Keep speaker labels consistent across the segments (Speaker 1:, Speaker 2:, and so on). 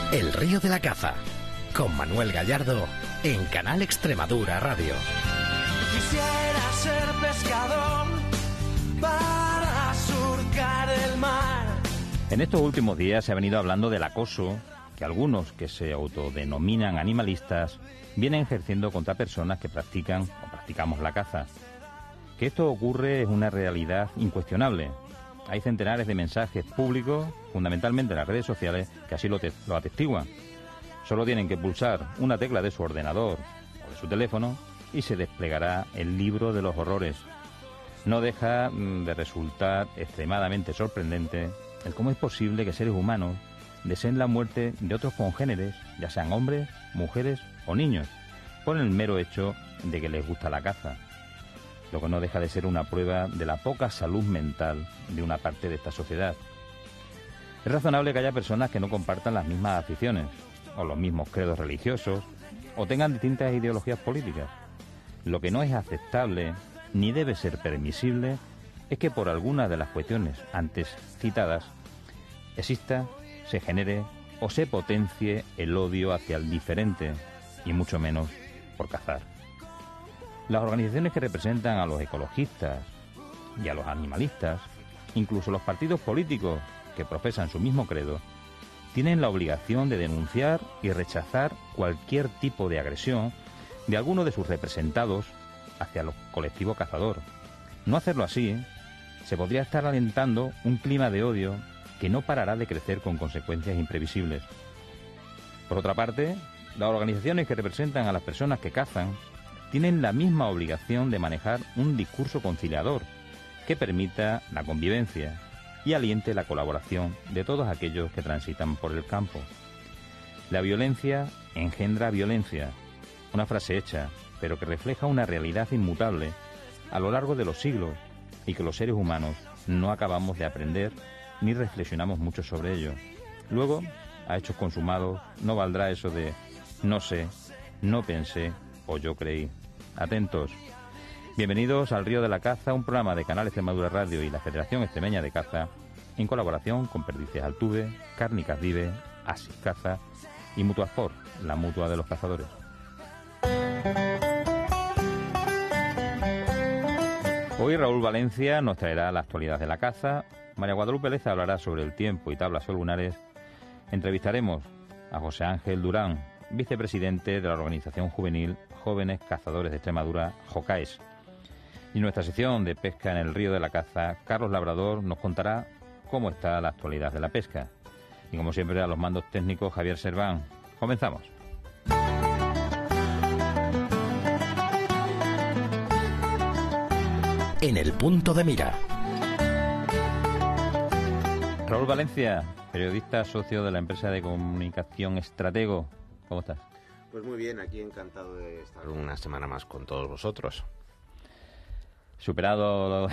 Speaker 1: El Río de la Caza, con Manuel Gallardo, en Canal Extremadura Radio.
Speaker 2: Quisiera ser pescador para surcar el mar.
Speaker 3: En estos últimos días se ha venido hablando del acoso que algunos que se autodenominan animalistas vienen ejerciendo contra personas que practican o practicamos la caza. Que esto ocurre es una realidad incuestionable. Hay centenares de mensajes públicos, fundamentalmente en las redes sociales, que así lo atestiguan. Solo tienen que pulsar una tecla de su ordenador o de su teléfono y se desplegará el libro de los horrores. No deja de resultar extremadamente sorprendente el cómo es posible que seres humanos deseen la muerte de otros congéneres, ya sean hombres, mujeres o niños, por el mero hecho de que les gusta la caza. Lo que no deja de ser una prueba de la poca salud mental de una parte de esta sociedad. Es razonable que haya personas que no compartan las mismas aficiones, o los mismos credos religiosos, o tengan distintas ideologías políticas. Lo que no es aceptable, ni debe ser permisible, es que por algunas de las cuestiones antes citadas exista, se genere o se potencie el odio hacia el diferente, y mucho menos por cazar. Las organizaciones que representan a los ecologistas y a los animalistas, incluso los partidos políticos que profesan su mismo credo, tienen la obligación de denunciar y rechazar cualquier tipo de agresión de alguno de sus representados hacia el colectivo cazador. No hacerlo así, se podría estar alentando un clima de odio que no parará de crecer con consecuencias imprevisibles. Por otra parte, las organizaciones que representan a las personas que cazan tienen la misma obligación de manejar un discurso conciliador que permita la convivencia y aliente la colaboración de todos aquellos que transitan por el campo. La violencia engendra violencia, una frase hecha, pero que refleja una realidad inmutable a lo largo de los siglos y que los seres humanos no acabamos de aprender ni reflexionamos mucho sobre ello. Luego, a hechos consumados, no valdrá eso de no sé, no pensé o yo creí. Atentos. Bienvenidos al Río de la Caza, un programa de Canal Extremadura Radio y la Federación Extremeña de Caza, en colaboración con Perdices Altuve, Cárnicas Vive, Asis Caza y Mutuasport, la mutua de los cazadores. Hoy Raúl Valencia nos traerá la actualidad de la caza. María Guadalupe Leza hablará sobre el tiempo y tablas lunares. Entrevistaremos a José Ángel Durán, vicepresidente de la organización juvenil Jóvenes Cazadores de Extremadura, JOCAES. Y en nuestra sección de pesca en el Río de la Caza, Carlos Labrador nos contará cómo está la actualidad de la pesca. Y como siempre, a los mandos técnicos, Javier Serván. Comenzamos.
Speaker 1: En el punto de mira.
Speaker 3: Raúl Valencia, periodista, socio de la empresa de comunicación Estratego. ¿Cómo estás?
Speaker 4: Pues muy bien, aquí encantado de estar una semana más con todos vosotros.
Speaker 3: Superado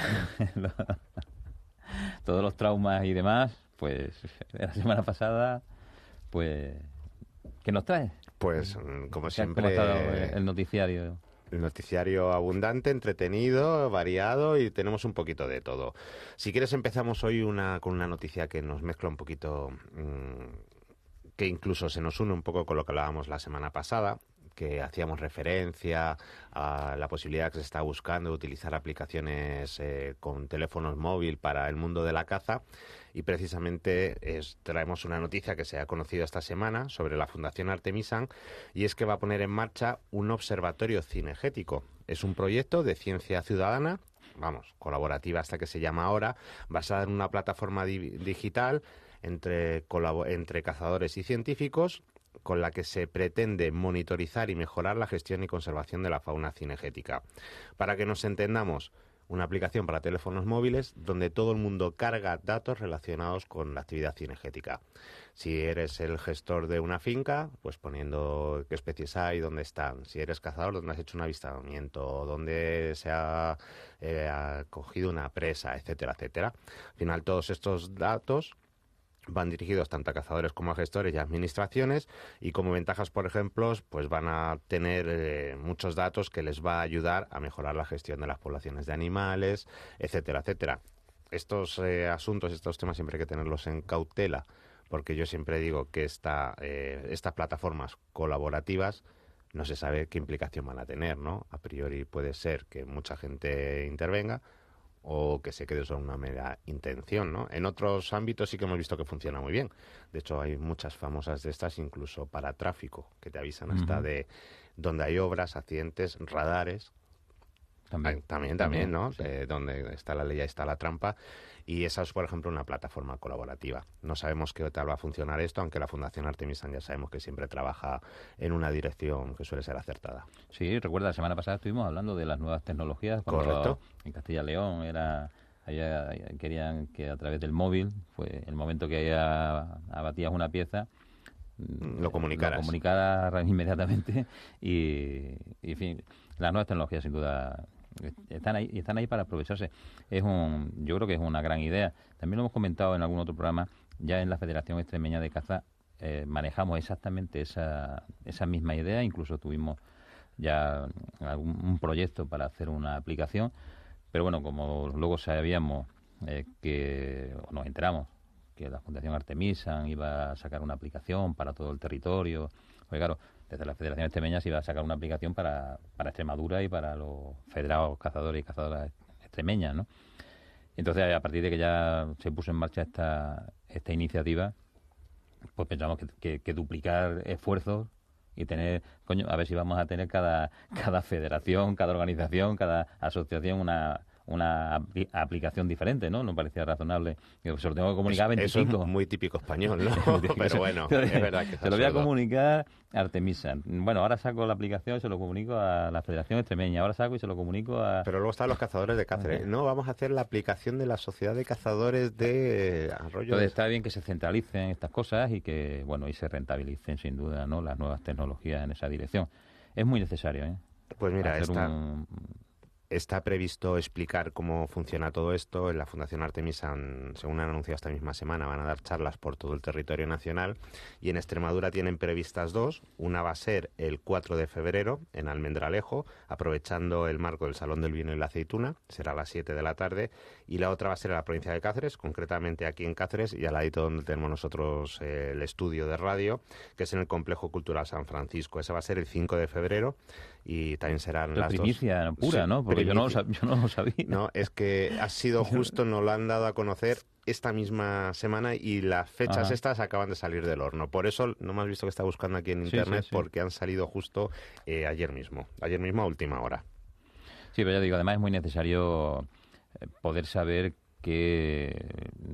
Speaker 3: todos los traumas y demás, pues la semana pasada, pues ¿qué nos traes?
Speaker 4: Pues como siempre,
Speaker 3: ¿cómo ha estado el noticiario?
Speaker 4: El noticiario abundante, entretenido, variado y tenemos un poquito de todo. Si quieres empezamos hoy con una noticia que nos mezcla un poquito, que incluso se nos une un poco con lo que hablábamos la semana pasada, que hacíamos referencia a la posibilidad que se está buscando de utilizar aplicaciones con teléfonos móviles para el mundo de la caza. Y precisamente traemos una noticia que se ha conocido esta semana sobre la Fundación Artemisan, y es que va a poner en marcha un observatorio cinegético. Es un proyecto de ciencia ciudadana, colaborativa hasta que se llama ahora, basada en una plataforma digital entre cazadores y científicos, con la que se pretende monitorizar y mejorar la gestión y conservación de la fauna cinegética. Para que nos entendamos, una aplicación para teléfonos móviles donde todo el mundo carga datos relacionados con la actividad cinegética. Si eres el gestor de una finca, pues poniendo qué especies hay, dónde están. Si eres cazador, dónde has hecho un avistamiento, dónde se ha cogido una presa, etcétera, etcétera. Al final, todos estos datos van dirigidos tanto a cazadores como a gestores y a administraciones, y como ventajas, por ejemplo, pues van a tener muchos datos que les va a ayudar a mejorar la gestión de las poblaciones de animales, etcétera, etcétera. Estos asuntos, estos temas siempre hay que tenerlos en cautela, porque yo siempre digo que estas plataformas colaborativas no se sabe qué implicación van a tener, ¿no? A priori puede ser que mucha gente intervenga o que se quede solo una mera intención, ¿no? En otros ámbitos sí que hemos visto que funciona muy bien. De hecho, hay muchas famosas de estas, incluso para tráfico, que te avisan hasta de donde hay obras, accidentes, radares. También, ¿no?
Speaker 3: Sí.
Speaker 4: Donde está la ley, ahí está la trampa. Y esa es, por ejemplo, una plataforma colaborativa. No sabemos qué tal va a funcionar esto, aunque la Fundación Artemisan ya sabemos que siempre trabaja en una dirección que suele ser acertada.
Speaker 3: Sí, recuerda, la semana pasada estuvimos hablando de las nuevas tecnologías.
Speaker 4: Correcto.
Speaker 3: En Castilla y León querían que a través del móvil, fue el momento que abatías una pieza,
Speaker 4: Lo comunicaras
Speaker 3: inmediatamente y, en fin, las nuevas tecnologías sin duda están ahí para aprovecharse. Yo creo que es una gran idea. También lo hemos comentado en algún otro programa. Ya en la Federación Extremeña de Caza manejamos exactamente esa misma idea. Incluso tuvimos ya un proyecto para hacer una aplicación, pero bueno, como luego sabíamos nos enteramos que la Fundación Artemisan iba a sacar una aplicación para todo el territorio, porque claro, desde la Federación Extremeña se iba a sacar una aplicación para Extremadura y para los federados cazadores y cazadoras extremeñas, ¿no? Entonces, a partir de que ya se puso en marcha esta iniciativa, pues pensamos que duplicar esfuerzos y tener, a ver si vamos a tener cada federación, cada organización, cada asociación una aplicación diferente, ¿no? Nos parecía razonable. Se lo tengo que comunicar a 25.
Speaker 4: Eso es muy típico español, ¿no? Pero bueno, es verdad que
Speaker 3: se lo voy a comunicar a Artemisan. Bueno, ahora saco la aplicación y se lo comunico a la Federación Extremeña. Ahora saco y se lo comunico a...
Speaker 4: Pero luego están los cazadores de Cáceres. No, vamos a hacer la aplicación de la Sociedad de Cazadores de Arroyo.
Speaker 3: Entonces está bien que se centralicen estas cosas y que, bueno, y se rentabilicen sin duda, ¿no?, las nuevas tecnologías en esa dirección. Es muy necesario, ¿eh?
Speaker 4: Pues mira, está previsto explicar cómo funciona todo esto. En la Fundación Artemisan, según han anunciado esta misma semana, van a dar charlas por todo el territorio nacional, y en Extremadura tienen previstas 2. Una va a ser el 4 de febrero en Almendralejo, aprovechando el marco del Salón del Vino y la Aceituna, será a las 7 de la tarde, y la otra va a ser en la provincia de Cáceres, concretamente aquí en Cáceres, y al ladito donde tenemos nosotros el estudio de radio, que es en el Complejo Cultural San Francisco. Ese va a ser el 5 de febrero, y también serán las
Speaker 3: primicia
Speaker 4: dos...
Speaker 3: pura,
Speaker 4: sí,
Speaker 3: ¿no? Porque yo no lo sabía.
Speaker 4: No, es que ha sido justo, nos lo han dado a conocer esta misma semana y las fechas estas acaban de salir del horno. Por eso no me has visto que está buscando aquí en internet, porque han salido justo ayer mismo a última hora.
Speaker 3: Sí, pero ya digo, además es muy necesario poder saber que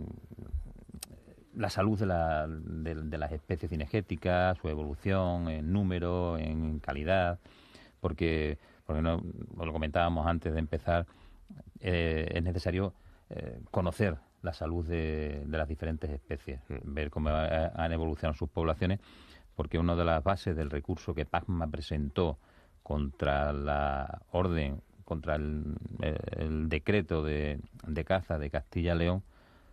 Speaker 3: la salud de las especies cinegéticas, su evolución en número, en calidad, porque no, lo comentábamos antes de empezar, es necesario conocer la salud de las diferentes especies, ver cómo han evolucionado sus poblaciones, porque una de las bases del recurso que PACMA presentó contra la orden, contra el decreto de caza de Castilla y León,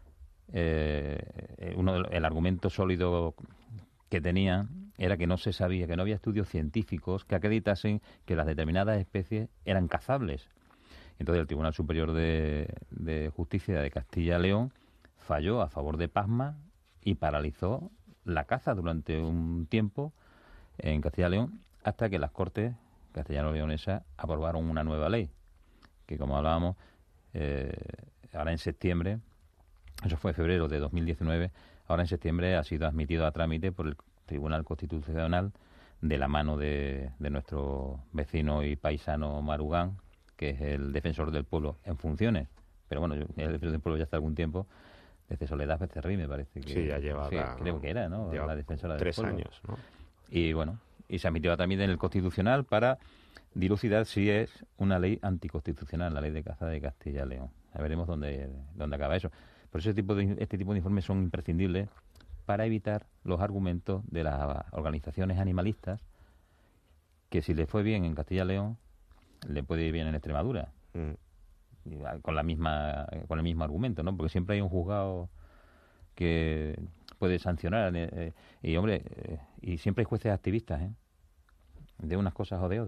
Speaker 3: el argumento sólido que tenía era que no se sabía, que no había estudios científicos que acreditasen que las determinadas especies eran cazables. Entonces el Tribunal Superior de Justicia de Castilla y León falló a favor de PACMA y paralizó la caza durante un tiempo en Castilla y León, hasta que las Cortes castellano-leonesas aprobaron una nueva ley, que como hablábamos, ahora en septiembre, eso fue en febrero de 2019, ahora en septiembre ha sido admitido a trámite por el Tribunal Constitucional de la mano de nuestro vecino y paisano Marugán, que es el defensor del pueblo en funciones. Pero bueno, el defensor del pueblo ya está algún tiempo, desde Soledad Becerril, me parece que...
Speaker 4: Sí, ya lleva...
Speaker 3: creo que era, ¿no? La defensora del
Speaker 4: 3
Speaker 3: pueblo.
Speaker 4: años, ¿no?
Speaker 3: Y bueno, y se admitió también en el Constitucional para dilucidar si es una ley anticonstitucional, la ley de caza de Castilla y León. Ya veremos dónde acaba eso. Por eso este tipo de informes son imprescindibles para evitar los argumentos de las organizaciones animalistas, que si le fue bien en Castilla y León, le puede ir bien en Extremadura. Con el mismo argumento, ¿no? Porque siempre hay un juzgado que puede sancionar y siempre hay jueces activistas, de unas cosas o de otras.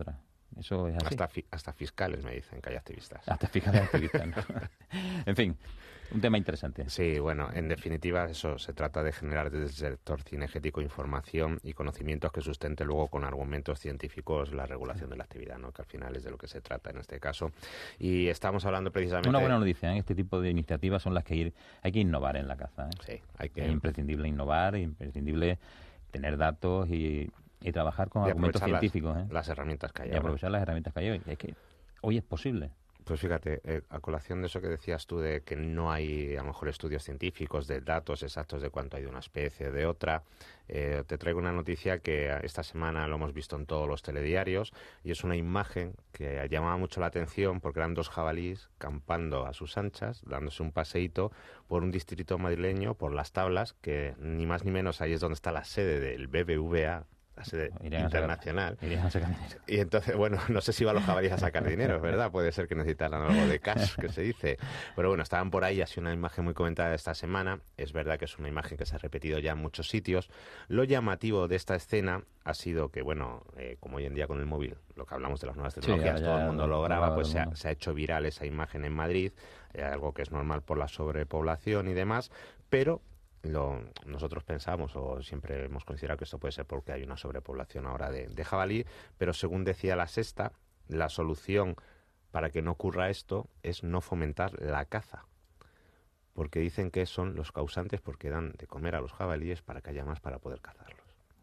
Speaker 3: Eso es así.
Speaker 4: Hasta fiscales me dicen que hay activistas.
Speaker 3: Hasta fiscales activistas, ¿no? En fin, un tema interesante.
Speaker 4: Sí, bueno, en definitiva eso, se trata de generar desde el sector cinegético información y conocimientos que sustente luego con argumentos científicos la regulación de la actividad, ¿no? Que al final es de lo que se trata en este caso. Y estamos hablando precisamente...
Speaker 3: Una buena noticia, ¿eh? Este tipo de iniciativas son las que hay que innovar en la caza, ¿eh?
Speaker 4: Sí, hay que...
Speaker 3: Es imprescindible innovar, es imprescindible tener datos y trabajar con argumentos científicos, ¿eh?
Speaker 4: Las herramientas que hay.
Speaker 3: Y aprovechar las herramientas que hay hoy. Es que hoy es posible.
Speaker 4: Pues fíjate, a colación de eso que decías tú, de que no hay a lo mejor estudios científicos de datos exactos de cuánto hay de una especie o de otra, te traigo una noticia que esta semana lo hemos visto en todos los telediarios y es una imagen que llamaba mucho la atención porque eran 2 jabalíes campando a sus anchas, dándose un paseíto por un distrito madrileño, por Las Tablas, que ni más ni menos ahí es donde está la sede del BBVA, la sede internacional. Y entonces, bueno, no sé si van los jabalíes a sacar dinero, ¿verdad? Puede ser que necesitaran algo de cash, que se dice. Pero bueno, estaban por ahí, ha sido una imagen muy comentada esta semana. Es verdad que es una imagen que se ha repetido ya en muchos sitios. Lo llamativo de esta escena ha sido que, bueno, como hoy en día con el móvil, lo que hablamos de las nuevas tecnologías, sí, todo el mundo lo graba, pues se ha hecho viral esa imagen en Madrid, algo que es normal por la sobrepoblación y demás, pero... nosotros pensamos o siempre hemos considerado que esto puede ser porque hay una sobrepoblación ahora de jabalí, pero según decía La Sexta, la solución para que no ocurra esto es no fomentar la caza, porque dicen que son los causantes porque dan de comer a los jabalíes para que haya más para poder cazarlos.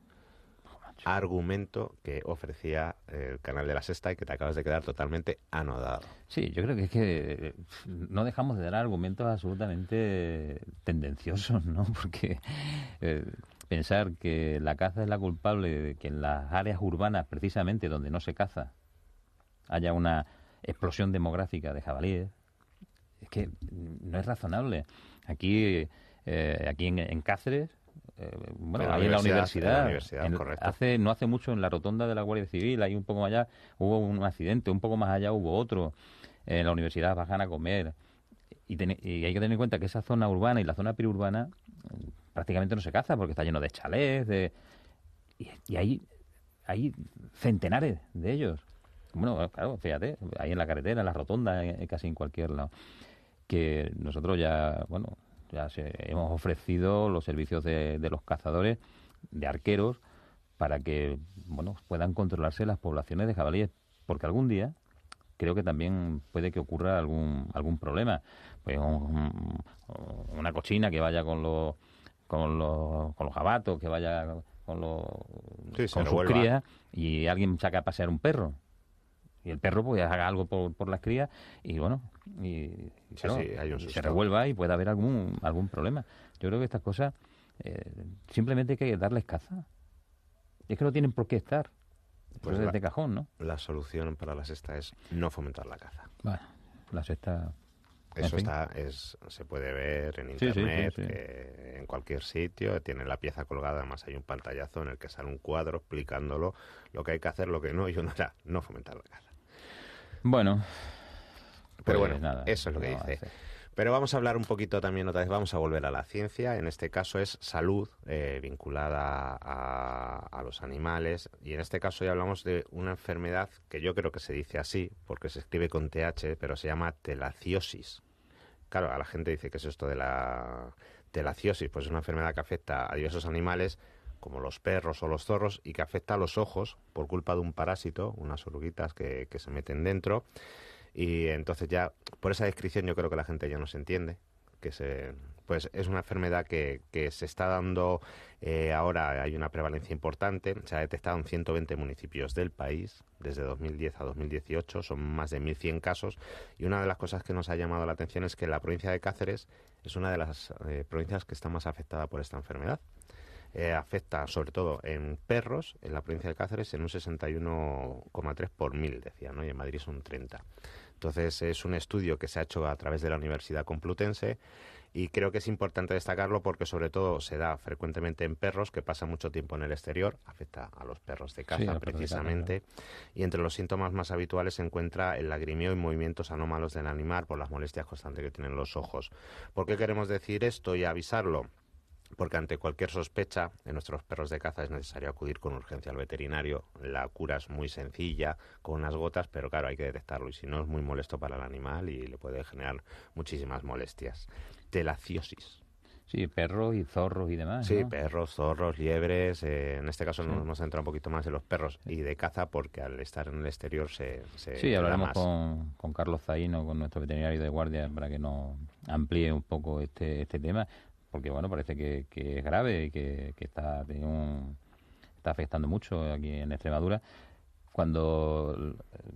Speaker 4: Argumento que ofrecía el canal de La Sexta y que te acabas de quedar totalmente anodado.
Speaker 3: Sí, yo creo que es que no dejamos de dar argumentos absolutamente tendenciosos, ¿no? Porque pensar que la caza es la culpable de que en las áreas urbanas, precisamente donde no se caza, haya una explosión demográfica de jabalíes, es que no es razonable. Aquí en Cáceres, bueno, ahí en la universidad no hace mucho en la rotonda de la Guardia Civil, ahí un poco más allá hubo un accidente, un poco más allá hubo otro, en la universidad bajan a comer y hay que tener en cuenta que esa zona urbana y la zona periurbana prácticamente no se caza porque está lleno de chalés y hay centenares de ellos. Bueno, claro, fíjate, ahí en la carretera, en la rotonda, casi en cualquier lado, que nosotros ya hemos ofrecido los servicios de los cazadores, de arqueros, para que puedan controlarse las poblaciones de jabalíes, porque algún día creo que también puede que ocurra algún problema. Pues una cochina que vaya con los jabatos, que vaya con sus crías, y alguien saca a pasear un perro. Y el perro pues haga algo por las crías y se revuelva y puede haber algún problema. Yo creo que estas cosas simplemente hay que darles caza. Y es que no tienen por qué estar. Pues de cajón, ¿no?
Speaker 4: La solución para La Sexta es no fomentar la caza.
Speaker 3: Bueno, La Sexta...
Speaker 4: Eso se puede ver en internet, sí. En cualquier sitio, tiene la pieza colgada, además hay un pantallazo en el que sale un cuadro explicándolo, lo que hay que hacer, lo que no, y uno era no fomentar la caza.
Speaker 3: Bueno,
Speaker 4: pero bueno, nada, eso es lo que dice. Pero vamos a hablar un poquito también otra vez, vamos a volver a la ciencia, en este caso es salud vinculada a los animales, y en este caso ya hablamos de una enfermedad que yo creo que se dice así, porque se escribe con TH, pero se llama telaciosis. Claro, a la gente dice que es esto de la telaciosis, pues es una enfermedad que afecta a diversos animales, como los perros o los zorros, y que afecta a los ojos por culpa de un parásito, unas oruguitas que se meten dentro. Y entonces ya, por esa descripción yo creo que la gente ya no se entiende, pues es una enfermedad que se está dando ahora, hay una prevalencia importante, se ha detectado en 120 municipios del país, desde 2010 a 2018, son más de 1.100 casos, y una de las cosas que nos ha llamado la atención es que la provincia de Cáceres es una de las provincias que está más afectada por esta enfermedad. Afecta sobre todo en perros, en la provincia de Cáceres, en un 61,3 por 1000, decía, ¿no? Y en Madrid son 30. Entonces es un estudio que se ha hecho a través de la Universidad Complutense y creo que es importante destacarlo porque sobre todo se da frecuentemente en perros que pasan mucho tiempo en el exterior, afecta a los perros de caza precisamente, y entre los síntomas más habituales se encuentra el lagrimeo y movimientos anómalos del animal por las molestias constantes que tienen los ojos. ¿Por qué queremos decir esto y avisarlo? porque ante cualquier sospecha en nuestros perros de caza es necesario acudir con urgencia al veterinario. La cura es muy sencilla, con unas gotas, pero claro, hay que detectarlo y si no es muy molesto para el animal y le puede generar muchísimas molestias. Telaciosis.
Speaker 3: Sí, perros y zorros y demás,
Speaker 4: Sí,
Speaker 3: ¿no?
Speaker 4: perros, zorros, liebres. En este caso nos hemos centrado un poquito más en los perros y de caza porque al estar en el exterior se
Speaker 3: Sí,
Speaker 4: da
Speaker 3: hablaremos
Speaker 4: más.
Speaker 3: con Carlos Zaino, con nuestro veterinario de guardia, para que nos amplíe un poco este tema, porque bueno, parece que es grave y que está afectando mucho aquí en Extremadura. Cuando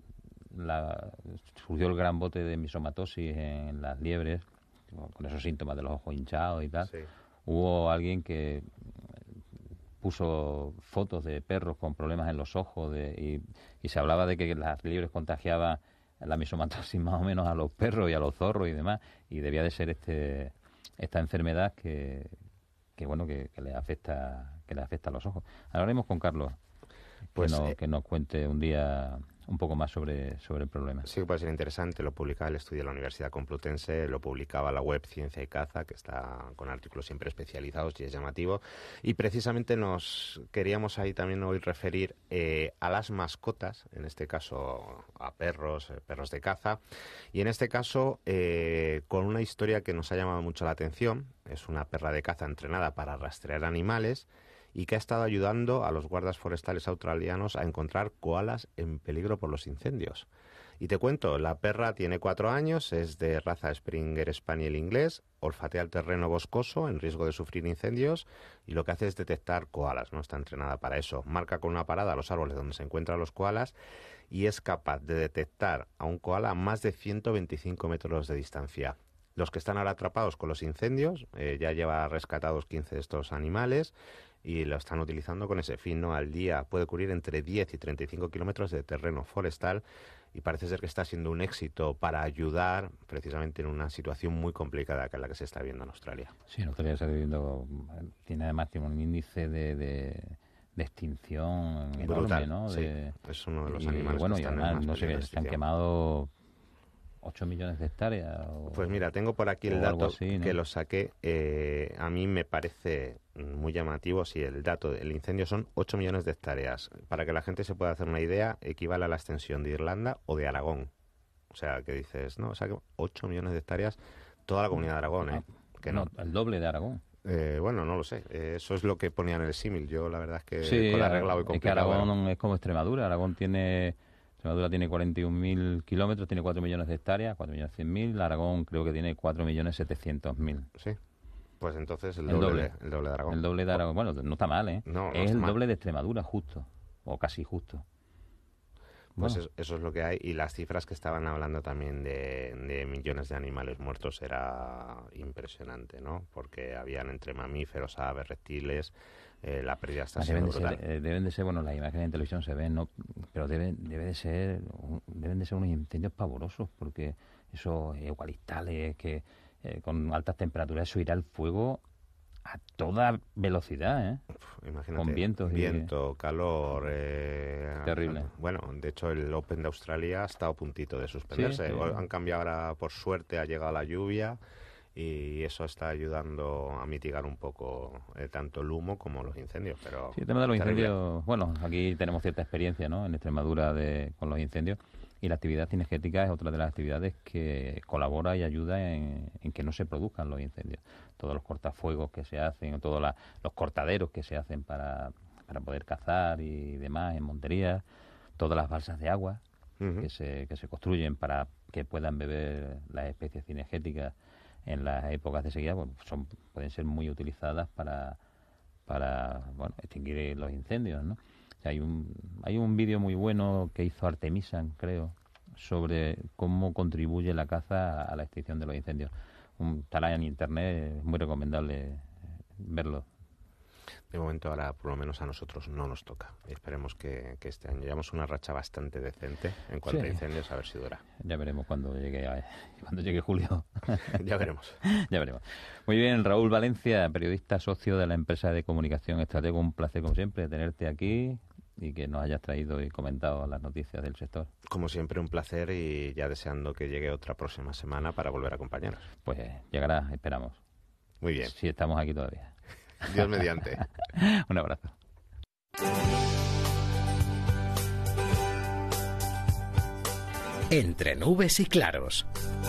Speaker 3: surgió el gran bote de misomatosis en las liebres, con esos síntomas de los ojos hinchados y tal,
Speaker 4: Sí.
Speaker 3: hubo alguien que puso fotos de perros con problemas en los ojos y se hablaba de que las liebres contagiaban la misomatosis más o menos a los perros y a los zorros y demás, y debía de ser esta enfermedad que le afecta a los ojos. Hablaremos con Carlos,
Speaker 4: Pues,
Speaker 3: que nos cuente un día un poco más sobre el problema.
Speaker 4: Sí que puede ser interesante, lo publicaba el estudio de la Universidad Complutense, lo publicaba la web Ciencia y Caza, que está con artículos siempre especializados y es llamativo. Y precisamente nos queríamos ahí también hoy referir a las mascotas, en este caso a perros de caza, y en este caso con una historia que nos ha llamado mucho la atención. Es una perra de caza entrenada para rastrear animales y que ha estado ayudando a los guardas forestales australianos a encontrar koalas en peligro por los incendios. Y te cuento, la perra tiene 4 años, es de raza Springer Spaniel inglés, olfatea el terreno boscoso en riesgo de sufrir incendios y lo que hace es detectar koalas, ¿no? Está entrenada para eso. Marca con una parada los árboles donde se encuentran los koalas y es capaz de detectar a un koala a más de 125 metros de distancia. Los que están ahora atrapados con los incendios, ya lleva rescatados 15 de estos animales y lo están utilizando con ese fin, ¿no? Al día puede cubrir entre 10 y 35 kilómetros de terreno forestal y parece ser que está siendo un éxito para ayudar precisamente en una situación muy complicada que es la que se está viendo en Australia.
Speaker 3: Sí, en Australia se está viviendo, tiene un índice de extinción enorme,
Speaker 4: Brutal,
Speaker 3: ¿no?
Speaker 4: sí. Es uno de los animales
Speaker 3: bueno,
Speaker 4: que
Speaker 3: y
Speaker 4: están en
Speaker 3: además,
Speaker 4: más
Speaker 3: no sé,
Speaker 4: peligro de
Speaker 3: se han
Speaker 4: extinción.
Speaker 3: quemado 8 millones de hectáreas.
Speaker 4: Pues mira, tengo por aquí el
Speaker 3: o algo
Speaker 4: dato
Speaker 3: así, ¿no?
Speaker 4: que lo saqué. A mí me parece muy llamativo. Sí, el dato del incendio son 8 millones de hectáreas. Para que la gente se pueda hacer una idea, equivale a la extensión de Irlanda o de Aragón. O sea, que dices, no, o sea, que 8 millones de hectáreas, toda la comunidad de Aragón, ¿eh? Que no.
Speaker 3: El doble de Aragón.
Speaker 4: Bueno, no lo sé. Eso es lo que ponía en el símil. Yo la verdad es que
Speaker 3: Sí,
Speaker 4: con la regla voy
Speaker 3: es que
Speaker 4: complicado.
Speaker 3: Aragón es como Extremadura. Extremadura tiene 41.000 kilómetros, tiene 4 millones de hectáreas, 4.100.000. Aragón creo que tiene 4.700.000.
Speaker 4: Sí. Pues entonces el
Speaker 3: El
Speaker 4: doble de Aragón.
Speaker 3: El doble de Aragón. Bueno, no está mal, ¿eh?
Speaker 4: No, no
Speaker 3: es
Speaker 4: está
Speaker 3: el
Speaker 4: mal.
Speaker 3: doble de Extremadura, justo. O casi justo.
Speaker 4: Pues
Speaker 3: Bueno,
Speaker 4: eso es lo que hay. Y las cifras que estaban hablando también de millones de animales muertos era impresionante, ¿no? Porque habían entre mamíferos, aves, reptiles, la pérdida está siendo brutal.
Speaker 3: deben de ser, bueno, las imágenes en televisión se ven, ¿no? Pero deben de ser unos incendios pavorosos, porque esos eucaliptales que con altas temperaturas, eso irá al fuego a toda velocidad, ¿eh?
Speaker 4: Imagínate,
Speaker 3: Con vientos y-
Speaker 4: viento, calor.
Speaker 3: Terrible.
Speaker 4: Bueno, de hecho el Open de Australia ha estado a puntito de suspenderse.
Speaker 3: Sí.
Speaker 4: Han cambiado ahora, por suerte, ha llegado la lluvia y eso está ayudando a mitigar un poco tanto el humo como los incendios. Pero
Speaker 3: Sí, el tema de los
Speaker 4: terrible.
Speaker 3: incendios, bueno, aquí tenemos cierta experiencia, ¿no? En Extremadura con los incendios, y la actividad cinegética es otra de las actividades que colabora y ayuda en que no se produzcan los incendios. Todos los cortafuegos que se hacen, o todos los cortaderos que se hacen para poder cazar y demás en monterías, todas las balsas de agua
Speaker 4: Ujú.
Speaker 3: que se construyen para que puedan beber las especies cinegéticas en las épocas de sequía, bueno, pueden ser muy utilizadas para bueno, extinguir los incendios, ¿no? O sea, hay un vídeo muy bueno que hizo Artemisan, creo, sobre cómo contribuye la caza a la extinción de los incendios. Estará en internet, es muy recomendable verlo.
Speaker 4: De momento ahora por lo menos a nosotros no nos toca. Esperemos que este año llevamos una racha bastante decente en cuanto
Speaker 3: Sí.
Speaker 4: a incendios, a ver si dura.
Speaker 3: Ya veremos cuando llegue julio.
Speaker 4: Ya veremos.
Speaker 3: Ya veremos. Muy bien, Raúl Valencia, periodista socio de la empresa de comunicación Estratego. Un placer, como siempre, tenerte aquí y que nos hayas traído y comentado las noticias del sector.
Speaker 4: Como siempre, un placer y ya deseando que llegue otra próxima semana para volver a acompañaros.
Speaker 3: Pues llegará, esperamos.
Speaker 4: Muy bien.
Speaker 3: Si estamos aquí todavía.
Speaker 4: Dios mediante.
Speaker 3: Un abrazo.
Speaker 1: Entre nubes y claros.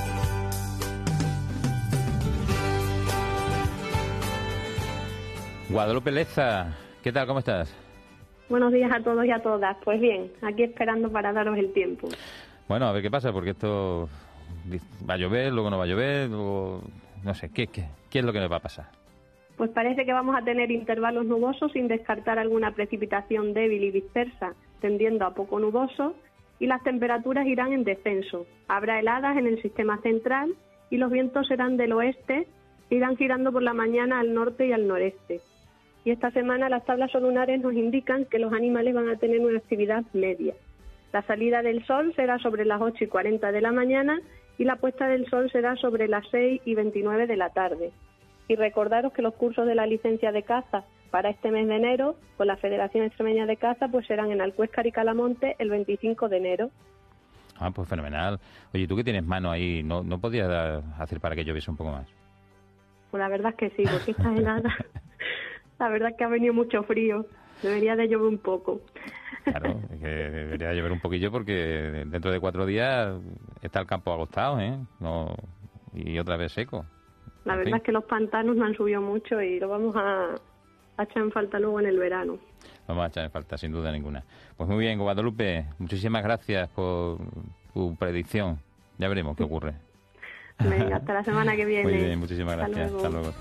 Speaker 3: Guadalupe Leza, ¿qué tal? ¿Cómo estás?
Speaker 5: Buenos días a todos y a todas. Pues bien, aquí esperando para daros el tiempo.
Speaker 3: Bueno, a ver qué pasa, porque esto va a llover, luego no va a llover, luego no sé, ¿qué es lo que nos va a pasar?
Speaker 5: Pues parece que vamos a tener intervalos nubosos sin descartar alguna precipitación débil y dispersa, tendiendo a poco nuboso, y las temperaturas irán en descenso. Habrá heladas en el sistema central y los vientos serán del oeste, irán girando por la mañana al norte y al noreste. Y esta semana las tablas solunares nos indican que los animales van a tener una actividad media. La salida del sol será sobre las 8:40 de la mañana y la puesta del sol será sobre las 6:29 de la tarde. Y recordaros que los cursos de la licencia de caza para este mes de enero, con la Federación Extremeña de Caza, pues serán en Alcuéscar y Calamonte el 25 de enero.
Speaker 3: Ah, pues fenomenal. Oye, tú que tienes mano ahí, ¿no podías hacer para que lloviese un poco más?
Speaker 5: Pues la verdad es que sí, porque esta helada, la verdad es que ha venido mucho frío. Debería de llover un poco.
Speaker 3: Claro, es que debería llover un poquillo porque dentro de 4 días está el campo agostado, ¿eh? No, y otra vez seco.
Speaker 5: La verdad es que los pantanos no han subido mucho y lo vamos a echar en falta luego en el verano.
Speaker 3: Vamos a echar en falta, sin duda ninguna. Pues muy bien, Guadalupe, muchísimas gracias por tu predicción. Ya veremos qué ocurre.
Speaker 5: Venga, hasta la semana que viene.
Speaker 3: Muy bien, muchísimas gracias. Hasta luego.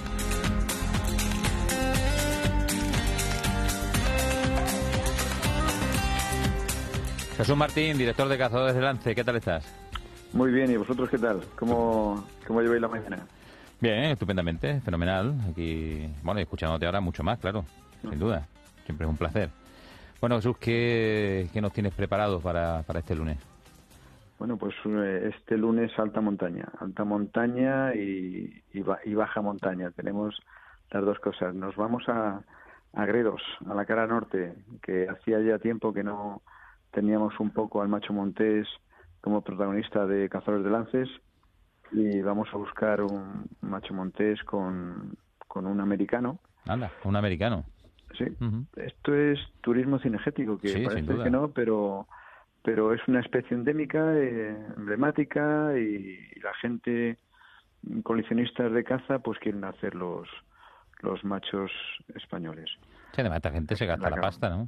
Speaker 3: Jesús Martín, director de Cazadores de Lance, ¿qué tal estás?
Speaker 6: Muy bien, ¿y vosotros qué tal? ¿Cómo lleváis la mañana?
Speaker 3: Bien, estupendamente, fenomenal. Aquí, bueno, y escuchándote ahora mucho más, claro, sin duda. Siempre es un placer. Bueno, Jesús, ¿qué nos tienes preparado para este lunes?
Speaker 6: Bueno, pues este lunes alta montaña y baja montaña. Tenemos las dos cosas. Nos vamos a Gredos, a la cara norte, que hacía ya tiempo que no teníamos un poco al macho montés como protagonista de Cazadores de Lances, y vamos a buscar un macho montés con un americano.
Speaker 3: Anda, un americano.
Speaker 6: Sí, Esto es turismo cinegético, que
Speaker 3: sí,
Speaker 6: parece que no, pero es una especie endémica, emblemática, y la gente, coleccionistas de caza, pues quieren hacer los machos españoles.
Speaker 3: Sí, además esta gente se gasta la pasta, ¿no?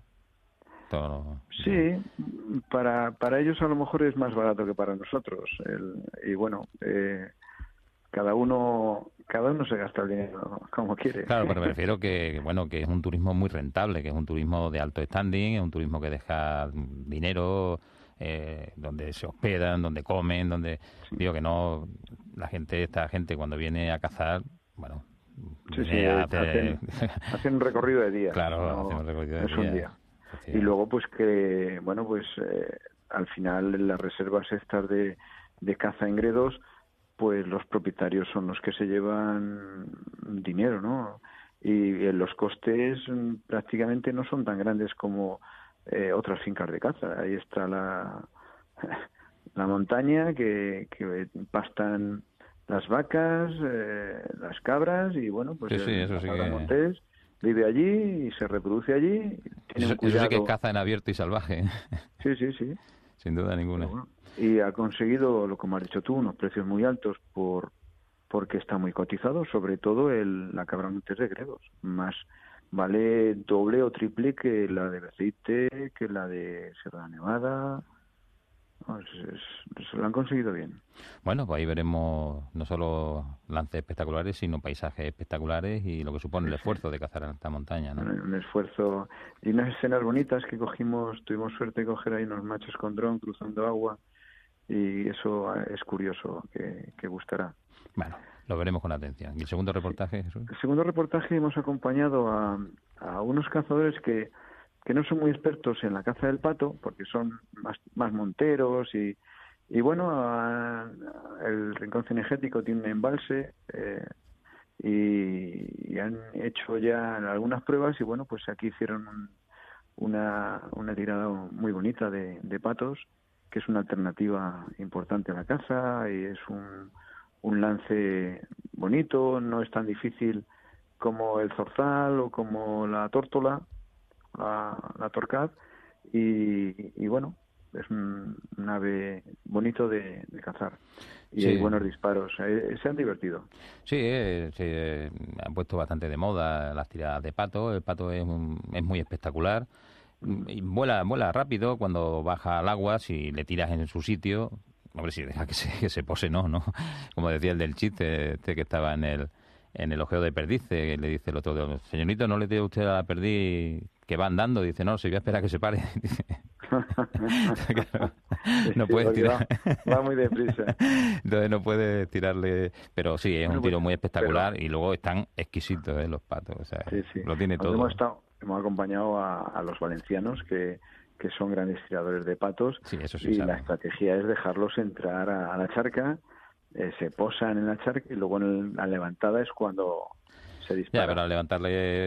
Speaker 6: Sí, para ellos a lo mejor es más barato que para nosotros. Y bueno, cada uno se gasta el dinero como quiere.
Speaker 3: Claro, pero me refiero que es un turismo muy rentable, que es un turismo de alto standing, es un turismo que deja dinero, donde se hospedan, donde comen, donde digo que no, esta gente cuando viene a cazar, bueno,
Speaker 6: hacen un recorrido de día.
Speaker 3: Claro, hacen un recorrido de
Speaker 6: un día. Y luego pues que al final en las reservas estas de caza en Gredos, pues los propietarios son los que se llevan dinero, ¿no? Y los costes prácticamente no son tan grandes como otras fincas de caza. Ahí está la montaña que pastan las vacas, las cabras, y bueno, pues
Speaker 3: eso sí que...
Speaker 6: montés vive allí y se reproduce allí.
Speaker 3: Eso sí que es caza en abierto y salvaje.
Speaker 6: Sí.
Speaker 3: Sin duda ninguna.
Speaker 6: Bueno, y ha conseguido, como has dicho tú, unos precios muy altos porque está muy cotizado, sobre todo la cabra montés de Gredos. Más vale doble o triple que la de Beceite, que la de Sierra Nevada. No, se lo han conseguido bien.
Speaker 3: Bueno, pues ahí veremos no solo lances espectaculares, sino paisajes espectaculares y lo que supone el esfuerzo de cazar en esta montaña, ¿no?
Speaker 6: Un esfuerzo y unas escenas bonitas que tuvimos suerte de coger ahí unos machos con dron cruzando agua, y eso es curioso, que gustará.
Speaker 3: Bueno, lo veremos con atención. ¿Y el segundo reportaje, Jesús?
Speaker 6: El segundo reportaje hemos acompañado a unos cazadores que no son muy expertos en la caza del pato, porque son más monteros, y bueno, el Rincón Cinegético tiene un embalse, y han hecho ya algunas pruebas, y bueno, pues aquí hicieron una tirada muy bonita de patos, que es una alternativa importante a la caza, y es un lance bonito, no es tan difícil como el zorzal o como la tórtola, la torcaz, y bueno, es un ave bonito de cazar. Y
Speaker 3: sí,
Speaker 6: hay buenos disparos. Se han divertido.
Speaker 3: Sí, se han puesto bastante de moda las tiradas de pato. El pato es muy espectacular. Y vuela rápido cuando baja al agua. Si le tiras en su sitio, hombre, si deja que se pose, no. Como decía el del chiste, que estaba en el ojeo de perdiz, que le dice el otro, señorito, no le tire usted a la perdiz que va andando. Dice, no, se voy a esperar a que se pare. Claro, no puedes tirar.
Speaker 6: Va muy deprisa.
Speaker 3: Entonces no puedes tirarle. Pero sí, es un tiro muy espectacular. Y luego están exquisitos, los patos. O sea,
Speaker 6: sí.
Speaker 3: Lo tiene todo.
Speaker 6: Hemos acompañado a los valencianos que son grandes tiradores de patos.
Speaker 3: Sí, eso sí
Speaker 6: y
Speaker 3: sabe.
Speaker 6: La estrategia es dejarlos entrar a la charca, se posan en la charca y luego la levantada es cuando se dispara.
Speaker 3: Ya, pero al levantarle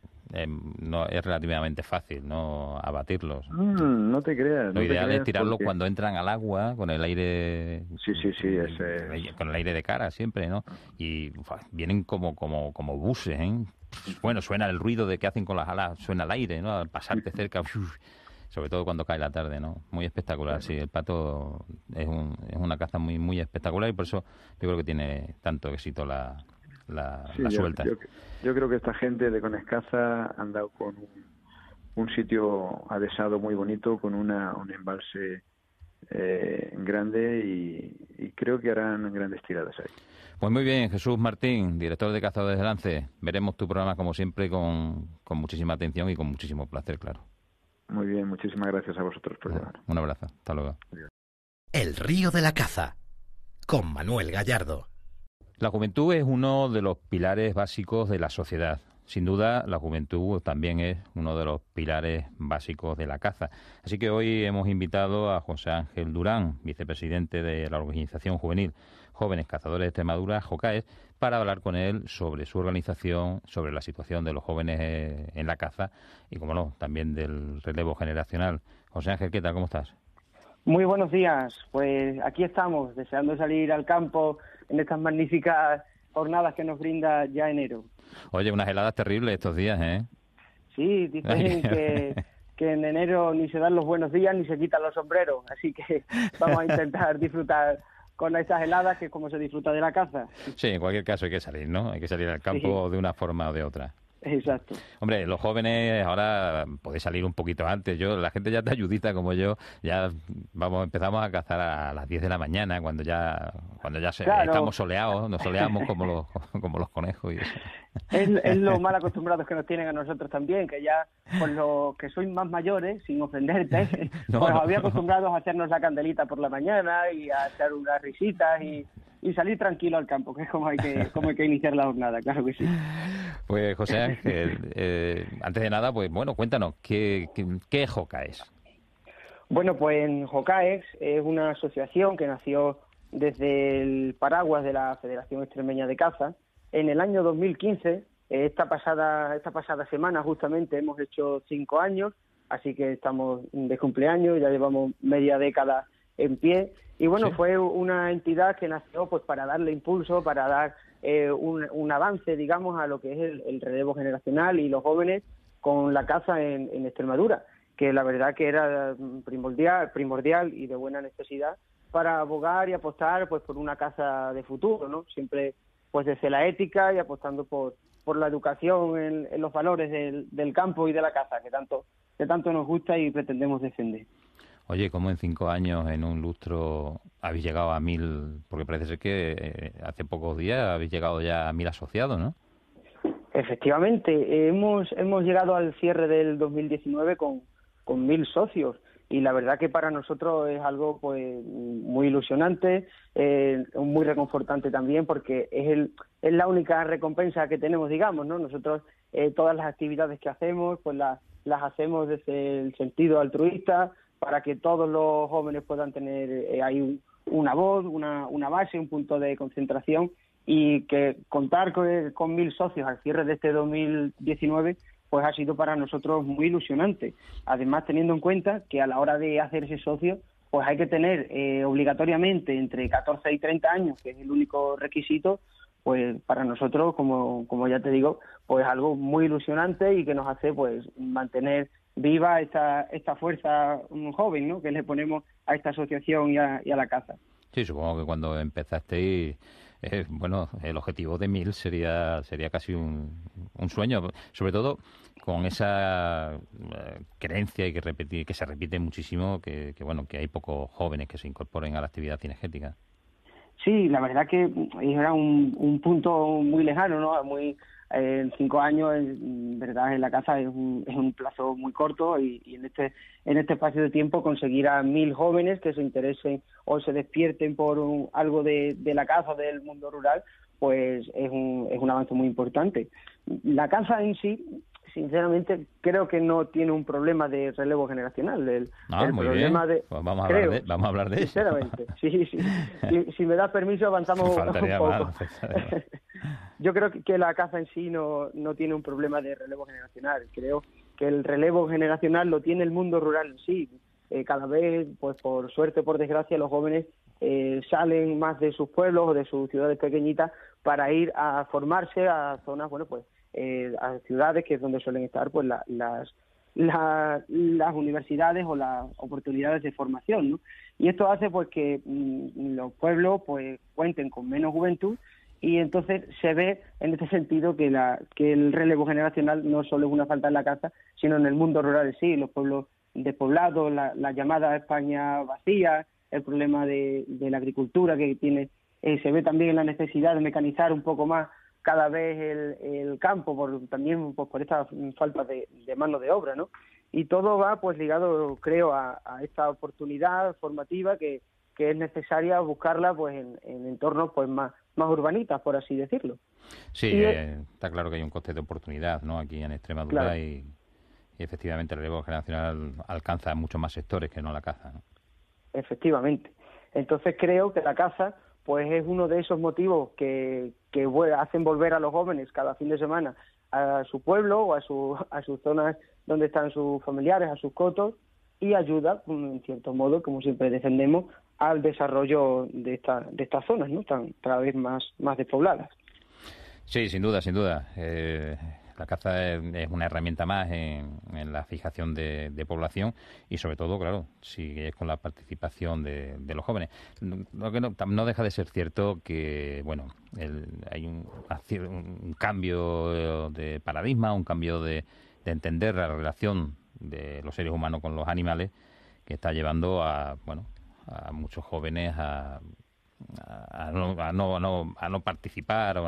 Speaker 3: no es relativamente fácil, ¿no? Abatirlos.
Speaker 6: No te creas.
Speaker 3: Lo ideal es tirarlos
Speaker 6: porque...
Speaker 3: cuando entran al agua con el aire.
Speaker 6: Sí,
Speaker 3: con el aire de cara siempre, ¿no? Y vienen como buses, ¿eh? Bueno, suena el ruido de que hacen con las alas, suena el aire, ¿no? Al pasarte cerca, sobre todo cuando cae la tarde, ¿no? Muy espectacular, sí. El pato es una caza muy, muy espectacular y por eso yo creo que tiene tanto éxito la suelta.
Speaker 6: Yo creo que esta gente de Conescaza han dado con un sitio adhesado muy bonito, con un embalse grande y creo que harán grandes tiradas ahí.
Speaker 3: Pues muy bien, Jesús Martín, director de Cazadores de Lance. Veremos tu programa, como siempre, con muchísima atención y con muchísimo placer, claro.
Speaker 6: Muy bien, muchísimas gracias a vosotros por llamar.
Speaker 3: Un abrazo, hasta luego.
Speaker 1: El río de la caza, con Manuel Gallardo.
Speaker 3: La juventud es uno de los pilares básicos de la sociedad. Sin duda, la juventud también es uno de los pilares básicos de la caza. Así que hoy hemos invitado a José Ángel Durán, vicepresidente de la Organización Juvenil Jóvenes Cazadores de Extremadura, JOCAEX, para hablar con él sobre su organización, sobre la situación de los jóvenes en la caza y, como no, también del relevo generacional. José Ángel, ¿qué tal? ¿Cómo estás?
Speaker 7: Muy buenos días. Pues aquí estamos, deseando salir al campo en estas magníficas jornadas que nos brinda ya enero.
Speaker 3: Oye, unas heladas terribles estos días, ¿eh?
Speaker 7: Sí, dicen que en enero ni se dan los buenos días ni se quitan los sombreros, así que vamos a intentar disfrutar con estas heladas, que es como se disfruta de la caza.
Speaker 3: Sí, en cualquier caso hay que salir, ¿no? Hay que salir al campo de una forma o de otra.
Speaker 7: Exacto.
Speaker 3: Hombre, los jóvenes ahora podéis salir un poquito antes. La gente ya está ayudita como yo, ya empezamos a cazar a las 10 de la mañana, cuando ya
Speaker 7: Claro.
Speaker 3: Estamos soleados, nos soleamos como los conejos y eso.
Speaker 7: Es lo mal acostumbrados que nos tienen a nosotros también, que ya, por lo que sois más mayores, sin ofenderte, pues había acostumbrados a hacernos la candelita por la mañana y a hacer unas risitas y salir tranquilo al campo, que es como hay que iniciar la jornada, claro que sí.
Speaker 3: Pues José Ángel, antes de nada, pues bueno, cuéntanos, ¿qué es JOCAEX?
Speaker 7: Bueno, pues JOCAEX es una asociación que nació desde el paraguas de la Federación Extremeña de Caza. En el año 2015, esta pasada semana justamente hemos hecho 5 años, así que estamos de cumpleaños, ya llevamos media década en pie. Y bueno, sí, fue una entidad que nació pues para darle impulso, para dar un avance, digamos, a lo que es el relevo generacional y los jóvenes con la caza en Extremadura, que la verdad que era primordial y de buena necesidad para abogar y apostar pues por una caza de futuro, ¿no? Siempre pues desde la ética y apostando por la educación en los valores del campo y de la caza, que tanto nos gusta y pretendemos defender.
Speaker 3: Oye, ¿cómo en 5 años, en un lustro, habéis llegado a 1000? Porque parece ser que hace pocos días habéis llegado ya a 1000 asociados, ¿no?
Speaker 7: Efectivamente, hemos llegado al cierre del 2019 con 1000 socios y la verdad que para nosotros es algo pues muy ilusionante, muy reconfortante también, porque es la única recompensa que tenemos, digamos, ¿no? Nosotros todas las actividades que hacemos pues las hacemos desde el sentido altruista, para que todos los jóvenes puedan tener ahí una voz, una base, un punto de concentración, y que contar con 1000 socios al cierre de este 2019 pues ha sido para nosotros muy ilusionante. Además, teniendo en cuenta que a la hora de hacerse socio pues hay que tener obligatoriamente entre 14 y 30 años, que es el único requisito, pues para nosotros, como ya te digo, pues algo muy ilusionante y que nos hace pues mantener viva esta fuerza joven, ¿no?, que le ponemos a esta asociación y a la caza.
Speaker 3: Sí, supongo que cuando empezasteis, bueno, el objetivo de 1000 sería casi un sueño, sobre todo con esa creencia y que se repite muchísimo, que bueno, que hay pocos jóvenes que se incorporen a la actividad cinegética.
Speaker 7: Sí, la verdad que era un punto muy lejano, ¿no? Muy 5 años, en verdad, en la caza es un plazo muy corto y en este espacio de tiempo conseguir a 1000 jóvenes que se interesen o se despierten por algo de la caza, del mundo rural, pues es un avance muy importante. La caza en sí, sinceramente, creo que no tiene un problema de relevo generacional. El
Speaker 3: muy
Speaker 7: problema
Speaker 3: bien. Pues vamos a hablar de eso.
Speaker 7: Sinceramente, sí. Si me das permiso, avanzamos un poco. Yo creo que la caza en sí no tiene un problema de relevo generacional. Creo que el relevo generacional lo tiene el mundo rural en sí. Cada vez, pues por suerte o por desgracia, los jóvenes salen más de sus pueblos o de sus ciudades pequeñitas para ir a formarse a zonas, bueno, pues a ciudades, que es donde suelen estar pues las universidades o las oportunidades de formación, ¿no? Y esto hace pues que los pueblos pues cuenten con menos juventud, y entonces se ve en este sentido que el relevo generacional no solo es una falta en la caza, sino en el mundo rural en sí, los pueblos despoblados, la llamada España vacía, el problema de la agricultura que tiene, se ve también en la necesidad de mecanizar un poco más cada vez el campo, también por esta falta de mano de obra, ¿no? Y todo va pues ligado, creo, a esta oportunidad formativa que es necesaria buscarla pues en entornos pues más urbanitas, por así decirlo.
Speaker 3: Sí, está claro que hay un coste de oportunidad, ¿no?, aquí en Extremadura, claro. Y efectivamente el relevo generacional alcanza muchos más sectores que no la caza, ¿no?
Speaker 7: Efectivamente. Entonces creo que la caza pues es uno de esos motivos que hacen volver a los jóvenes cada fin de semana a su pueblo o a sus zonas donde están sus familiares, a sus cotos, y ayuda, en cierto modo, como siempre defendemos, al desarrollo de estas zonas, ¿no?, cada vez más despobladas.
Speaker 3: Sí, sin duda. La caza es una herramienta más en la fijación de población y, sobre todo, claro, si es con la participación de los jóvenes. Lo que no deja de ser cierto que, bueno, hay un cambio de paradigma, un cambio de entender la relación de los seres humanos con los animales, que está llevando a muchos jóvenes a no participar o